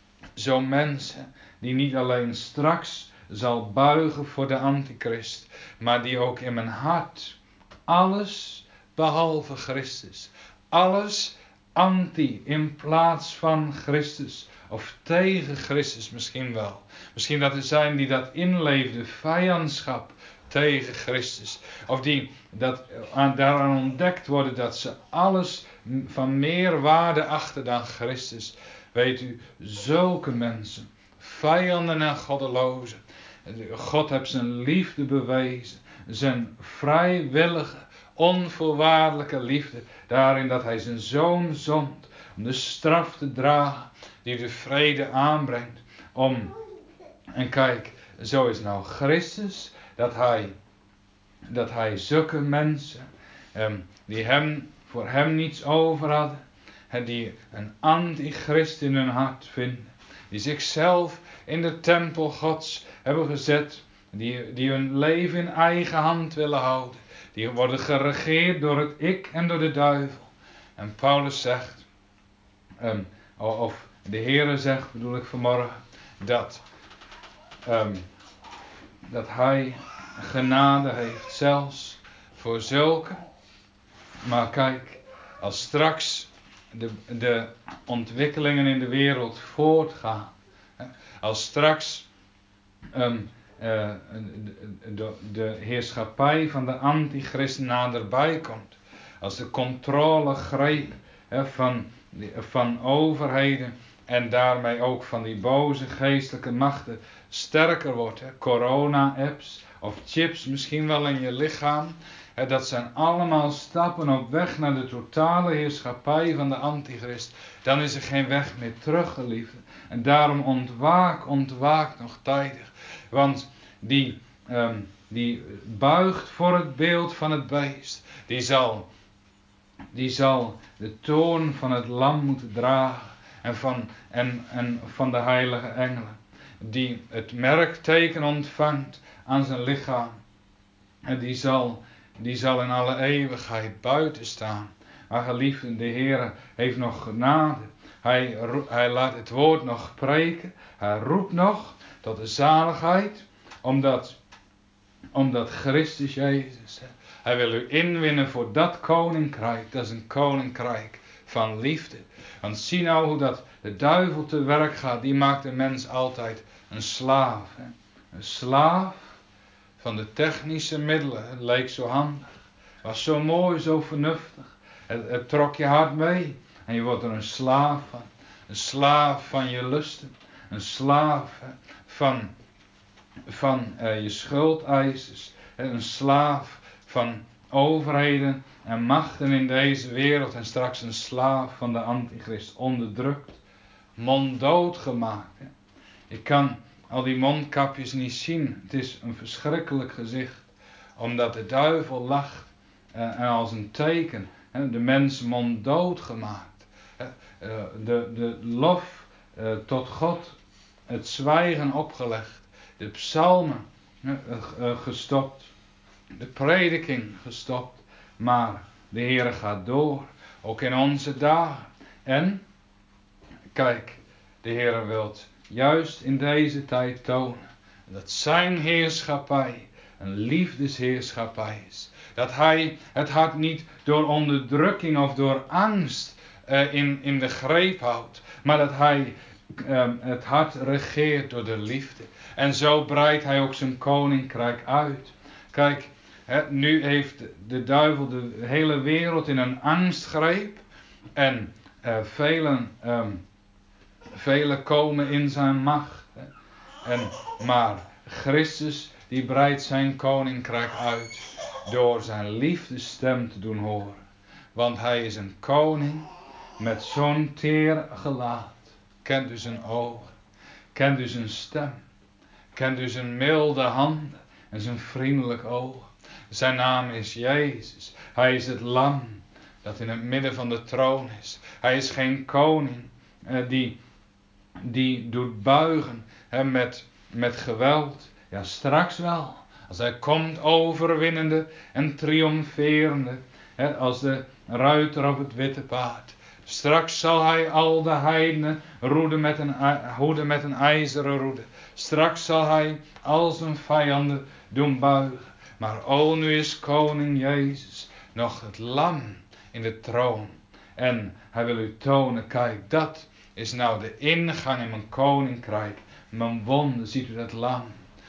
zo'n mens die niet alleen straks zal buigen voor de antichrist, maar die ook in mijn hart alles behalve Christus, alles anti in plaats van Christus, of tegen Christus misschien wel. Misschien dat er zijn die dat inleefden, vijandschap tegen Christus. Of die dat aan, daaraan ontdekt worden dat ze alles van meer waarde achten dan Christus. Weet u, zulke mensen, vijanden en goddelozen. God heeft zijn liefde bewezen, zijn vrijwillige, onvoorwaardelijke liefde, daarin dat hij zijn zoon zond, om de straf te dragen die de vrede aanbrengt. Om, en kijk, zo is nou Christus, dat hij, dat hij zulke mensen, um, die hem, voor hem niets over hadden, en die een antichrist in hun hart vinden, die zichzelf in de tempel Gods hebben gezet, die, die hun leven in eigen hand willen houden, die worden geregeerd door het ik en door de duivel. En Paulus zegt, um, of de Heere zegt, bedoel ik vanmorgen, dat, um, dat hij genade heeft, zelfs voor zulke. Maar kijk, als straks de, de ontwikkelingen in de wereld voortgaan, als straks um, uh, de, de heerschappij van de antichrist naderbij komt, als de controlegreep uh, van, van overheden en daarmee ook van die boze geestelijke machten sterker wordt, hè, corona-apps of chips misschien wel in je lichaam, hè, dat zijn allemaal stappen op weg naar de totale heerschappij van de antichrist. Dan is er geen weg meer terug, geliefde. En daarom ontwaak, ontwaak nog tijdig. Want die, um, die buigt voor het beeld van het beest. Die zal, die zal de toorn van het lam moeten dragen. En van, en, en van de heilige engelen. Die het merkteken ontvangt aan zijn lichaam. En die zal, die zal in alle eeuwigheid buiten staan. Maar geliefde, de Heer heeft nog genade. Hij, hij laat het woord nog preken. Hij roept nog tot de zaligheid. Omdat, omdat Christus Jezus, hij wil u inwinnen voor dat koninkrijk. Dat is een koninkrijk van liefde. Want zie nou hoe dat de duivel te werk gaat. Die maakt de mens altijd een slaaf. Hè? Een slaaf van de technische middelen. Het leek zo handig. Het was zo mooi, zo vernuftig. Het, het trok je hart mee. En je wordt er een slaaf van. Een slaaf van je lusten. Een slaaf hè, van, van uh, je schuldeisers. Een slaaf van overheden en machten in deze wereld. En straks een slaaf van de antichrist. Onderdrukt. Monddood gemaakt. Hè. Je kan al die mondkapjes niet zien. Het is een verschrikkelijk gezicht. Omdat de duivel lacht. Uh, en als een teken. Hè, de mens monddood gemaakt. Uh, de, de lof uh, tot God. Het zwijgen opgelegd. De psalmen uh, uh, gestopt. De prediking gestopt. Maar de Heere gaat door. Ook in onze dagen. En, kijk, de Heere wilt juist in deze tijd tonen dat zijn heerschappij een liefdesheerschappij is. Dat hij het hart niet door onderdrukking of door angst uh, in, in de greep houdt. Maar dat hij uh, het hart regeert door de liefde. En zo breidt hij ook zijn koninkrijk uit. Kijk, hè, nu heeft de duivel de hele wereld in een angstgreep. En uh, velen, um, velen komen in zijn macht. Hè. En, maar Christus die breidt zijn koninkrijk uit door zijn liefdesstem te doen horen. Want hij is een koning met zo'n teer gelaat. Kent u zijn ogen, kent u zijn stem, kent u zijn milde handen en zijn vriendelijk ogen. Zijn naam is Jezus. Hij is het lam dat in het midden van de troon is. Hij is geen koning eh, die, die doet buigen hè, met, met geweld. Ja, straks wel. Als hij komt overwinnende en triomferende. Hè, als de ruiter op het witte paard. Straks zal hij al de heidenen roeden met een, hoeden met een ijzeren roede. Straks zal hij al zijn vijanden doen buigen. Maar o, nu is koning Jezus nog het lam in de troon. En hij wil u tonen, kijk, dat is nou de ingang in mijn koninkrijk. Mijn wonden, ziet u dat lam.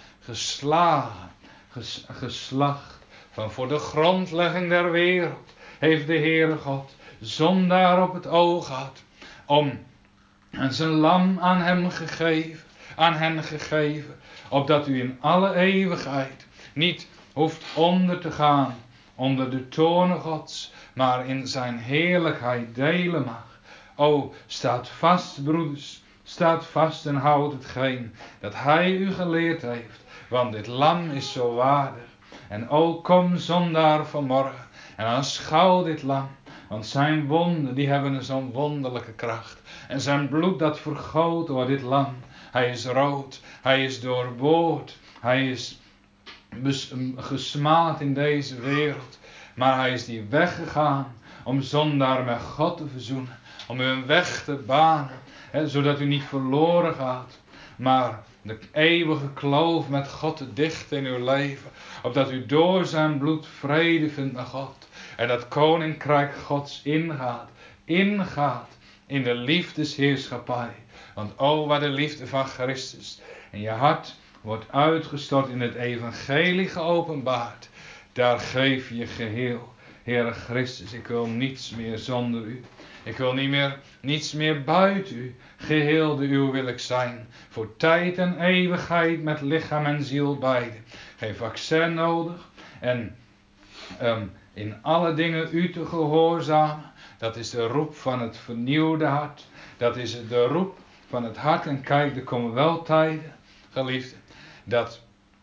Geslagen, ges, geslacht, van voor de grondlegging der wereld heeft de Heere God zondaar op het oog gehad, om en zijn lam aan hem gegeven, aan hen gegeven, opdat u in alle eeuwigheid niet hoeft onder te gaan onder de toorn Gods, maar in zijn heerlijkheid delen mag. O, staat vast, broeders, staat vast en houd hetgeen dat hij u geleerd heeft, want dit lam is zo waardig. En o, kom zondaar vanmorgen en aanschouw dit lam. Want zijn wonden, die hebben zo'n wonderlijke kracht. En zijn bloed dat vergoot door dit lam. Hij is rood, hij is doorboord, hij is bes- gesmaad in deze wereld. Maar hij is die weggegaan om zondaar met God te verzoenen. Om u een weg te banen, hè, zodat u niet verloren gaat. Maar de eeuwige kloof met God te dichten in uw leven. Opdat u door zijn bloed vrede vindt met God. En dat koninkrijk Gods ingaat, ingaat in de liefdesheerschappij. Want o, waar de liefde van Christus in je hart wordt uitgestort, in het evangelie geopenbaard. Daar geef je geheel. Heere Christus, ik wil niets meer zonder u. Ik wil niet meer, niets meer buiten u. Geheel de uw wil ik zijn. Voor tijd en eeuwigheid met lichaam en ziel beide. Geen vaccin nodig. En um, in alle dingen u te gehoorzamen. Dat is de roep van het vernieuwde hart. Dat is de roep van het hart. En kijk, er komen wel tijden, geliefde, dat,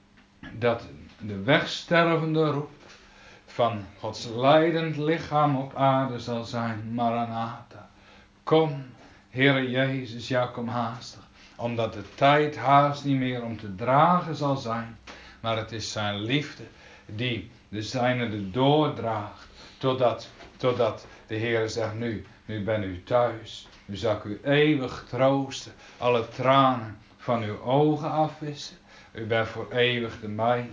dat de wegstervende roep van Gods lijdend lichaam op aarde zal zijn. Maranatha. Kom, Heere Jezus, ja, kom haastig. Omdat de tijd haast niet meer om te dragen zal zijn. Maar het is zijn liefde die de zijne de doordraagt. Totdat, totdat de Heer zegt, nu, nu ben u thuis. Nu zal ik u eeuwig troosten. Alle tranen van uw ogen afwissen. U bent voor eeuwig de mijne.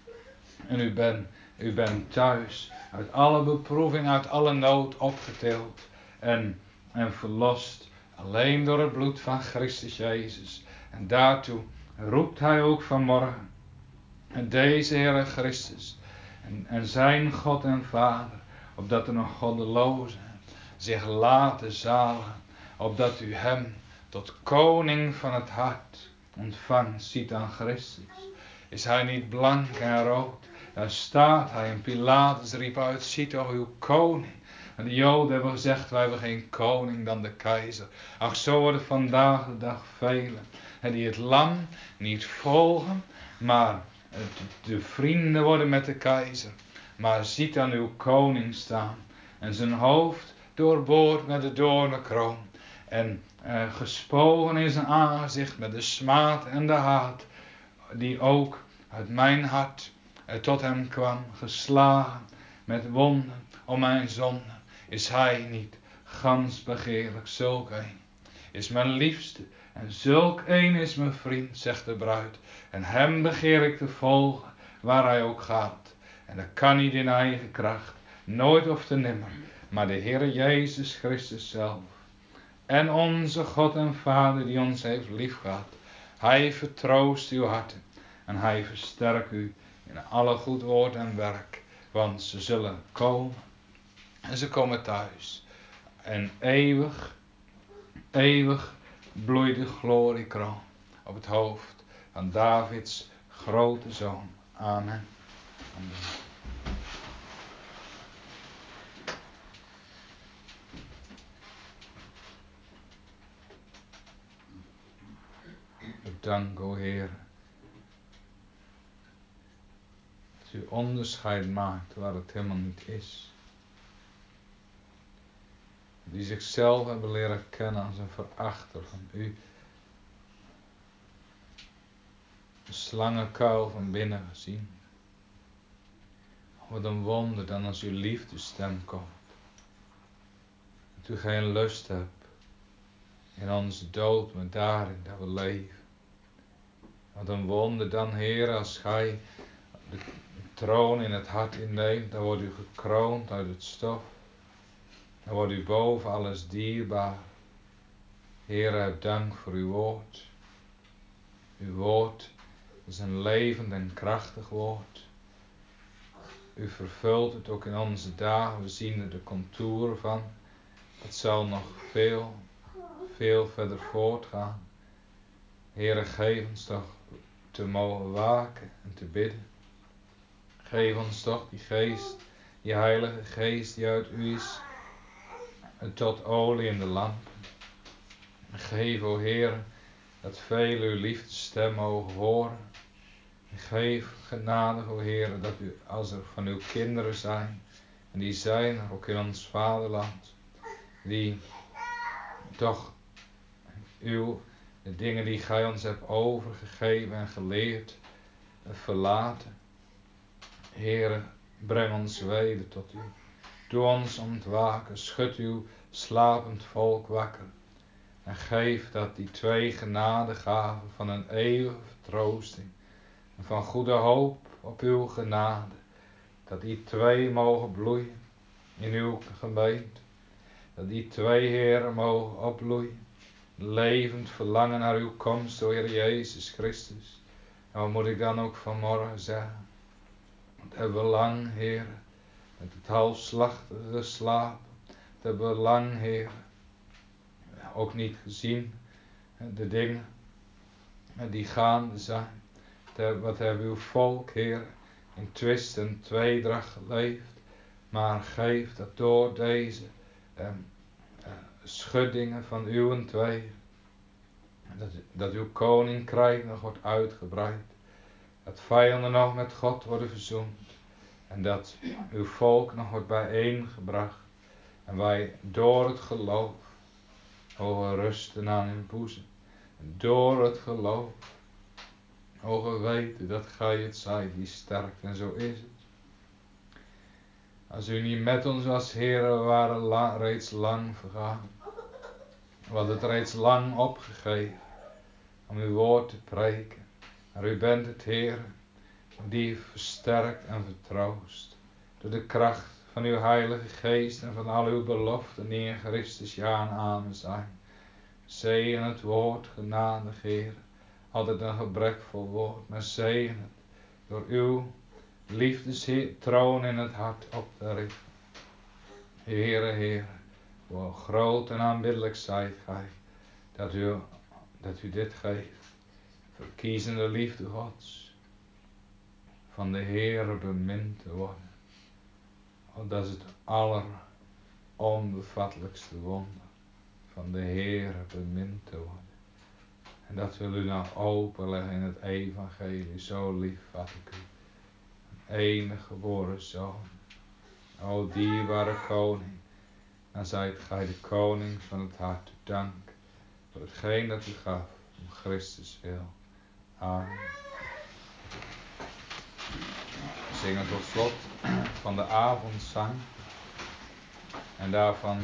En u bent, u bent thuis. Uit alle beproeving, uit alle nood opgetild. En, en verlost. Alleen door het bloed van Christus Jezus. En daartoe roept hij ook vanmorgen. En deze Heere Christus. En, en zijn God en Vader. Opdat er nog goddelozen zich laten zaligen. Opdat u hem tot koning van het hart ontvangt. Ziet aan Christus. Is hij niet blank en rood? Daar staat hij. En Pilatus riep uit. Ziet toch uw koning. En de Joden hebben gezegd. Wij hebben geen koning dan de keizer. Ach, zo worden vandaag de dag velen. En die het lam niet volgen. Maar de vrienden worden met de keizer. Maar ziet dan uw koning staan. En zijn hoofd doorboord met de doornenkroon. En uh, gespogen in zijn aangezicht met de smaad en de haat. Die ook uit mijn hart uh, tot hem kwam. Geslagen met wonden om mijn zonden. Is hij niet gans begeerlijk, zulk een is mijn liefste. En zulk een is mijn vriend, zegt de bruid. En hem begeer ik te volgen. waar hij ook gaat. En dat kan niet in eigen kracht, nooit of te nimmer, maar de Heere Jezus Christus zelf. En onze God en Vader die ons heeft liefgehad. Hij vertroost uw harten en hij versterkt u in alle goed woord en werk. Want ze zullen komen en ze komen thuis. En eeuwig, eeuwig bloeit de gloriekroon op het hoofd van Davids grote zoon. Amen. Amen. Dank, o Heer, dat u onderscheid maakt waar het helemaal niet is. Die zichzelf hebben leren kennen als een verachter van u. Een slangenkuil van binnen gezien. Wat een wonder dan als uw liefdesstem komt. Dat u geen lust hebt in onze dood, maar daarin dat we leven. Wat een wonder dan, Heer, als gij de troon in het hart inneemt, dan wordt u gekroond uit het stof. Dan wordt u boven alles dierbaar. Heer, heb dank voor uw woord. Uw woord is een levend en krachtig woord. U vervult het ook in onze dagen. We zien er de contouren van. Het zal nog veel, veel verder voortgaan. Heere, geef ons toch te mogen waken en te bidden. Geef ons toch die geest, die heilige geest die uit u is, en tot olie in de lampen. Geef, o Heer, dat velen uw liefdesstem mogen horen. Geef genade, o Heer, dat u, als er van uw kinderen zijn, en die zijn er ook in ons vaderland, die toch uw, de dingen die gij ons hebt overgegeven en geleerd, verlaten. Heere, breng ons weder tot u. Doe ons ontwaken, schud uw slapend volk wakker. En geef dat die twee genadegaven van een eeuwige vertroosting en van goede hoop op uw genade, dat die twee mogen bloeien in uw gemeente. Dat die twee heren mogen opbloeien. Levend verlangen naar uw komst, o Heer Jezus Christus. En wat moet ik dan ook vanmorgen zeggen? Dat hebben we lang, Heer, met het halfslachtige geslapen. Dat hebben we lang, Heer, ook niet gezien. De dingen die gaande zijn. Wat hebben uw volk, Heer, in twist en tweedracht geleefd. Maar geef dat door deze eh, eh, schuddingen van uw twee, dat, dat uw koninkrijk nog wordt uitgebreid. Dat vijanden nog met God worden verzoend. En dat uw volk nog wordt bijeengebracht. En wij door het geloof mogen rusten aan uw boezem. En door het geloof mogen weten dat gij het zijt die sterkt. En zo is het. Als u niet met ons was, Heer, we waren la, reeds lang vergaan. We hadden het reeds lang opgegeven om uw woord te preken. Maar u bent het, Heer, die versterkt en vertroost. Door de kracht van uw heilige geest en van al uw beloften die in Christus ja en amen zijn. Zegen het woord, genadig Heer. Altijd een gebrekvol woord, maar zegen het door uw liefdestroon in het hart op te richten. Heere, Heere, hoe groot en aanbiddelijk zijt gij, dat u, dat u dit geeft. Verkiezende liefde Gods, van de Heere bemind te worden. Oh, dat is het alleronbevattelijkste wonder, van de Heere bemind te worden. En dat wil u nou openleggen in het evangelie, zo lief had ik u. Een enige geboren zoon, o dierbare koning, dan zijt gij de koning van het hart. Dank voor hetgeen dat u gaf, om Christus wil. Amen. We zingen tot slot van de avondzang. En daarvan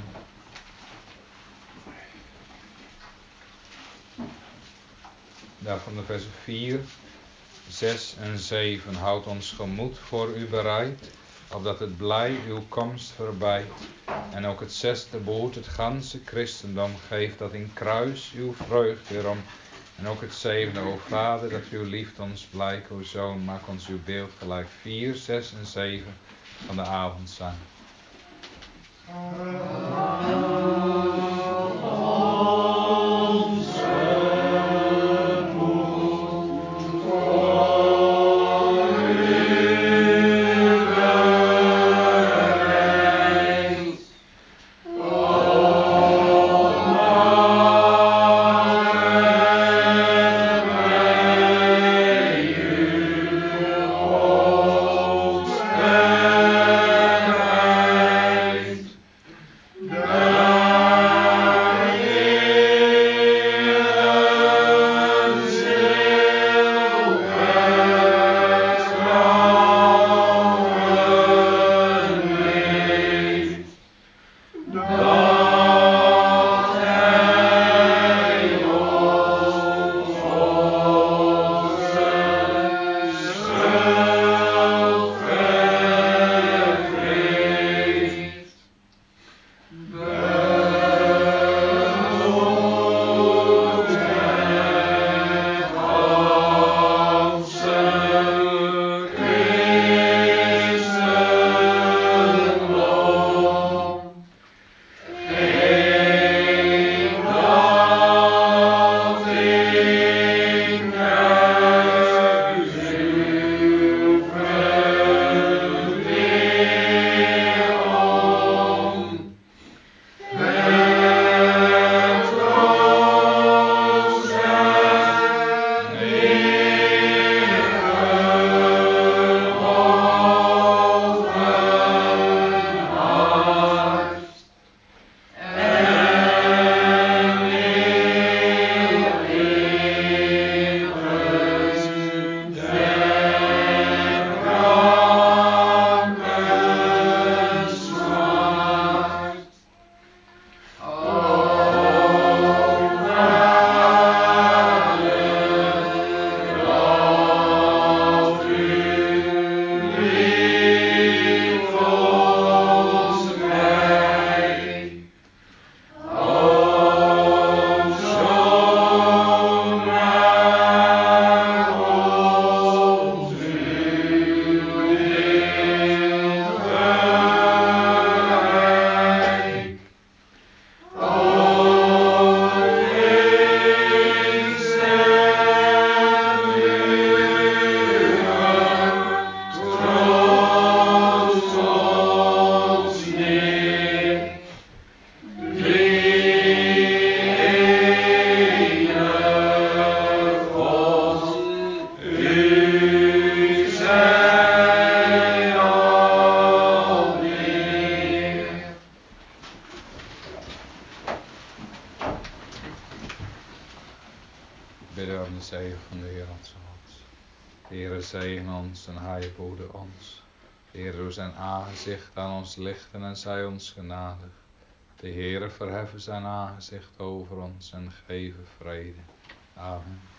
daarvan de versen vier zes en zeven. Houd ons gemoed voor u bereid, opdat het blij uw komst verbijt. En ook het zesde behoedt het ganse christendom, geeft dat in kruis uw vreugd weerom. En ook het zevende, o Vader, dat uw liefde ons blijkt, o Zoon, maak ons uw beeld gelijk. vier, zes en zeven van de avondzang. Bidden om de zegen van de Heer onze God. De Heere zegen ons en hij bode ons. De Heere doe zijn aangezicht aan ons lichten en zij ons genadig. De Heere verheffen zijn aangezicht over ons en geven vrede. Amen.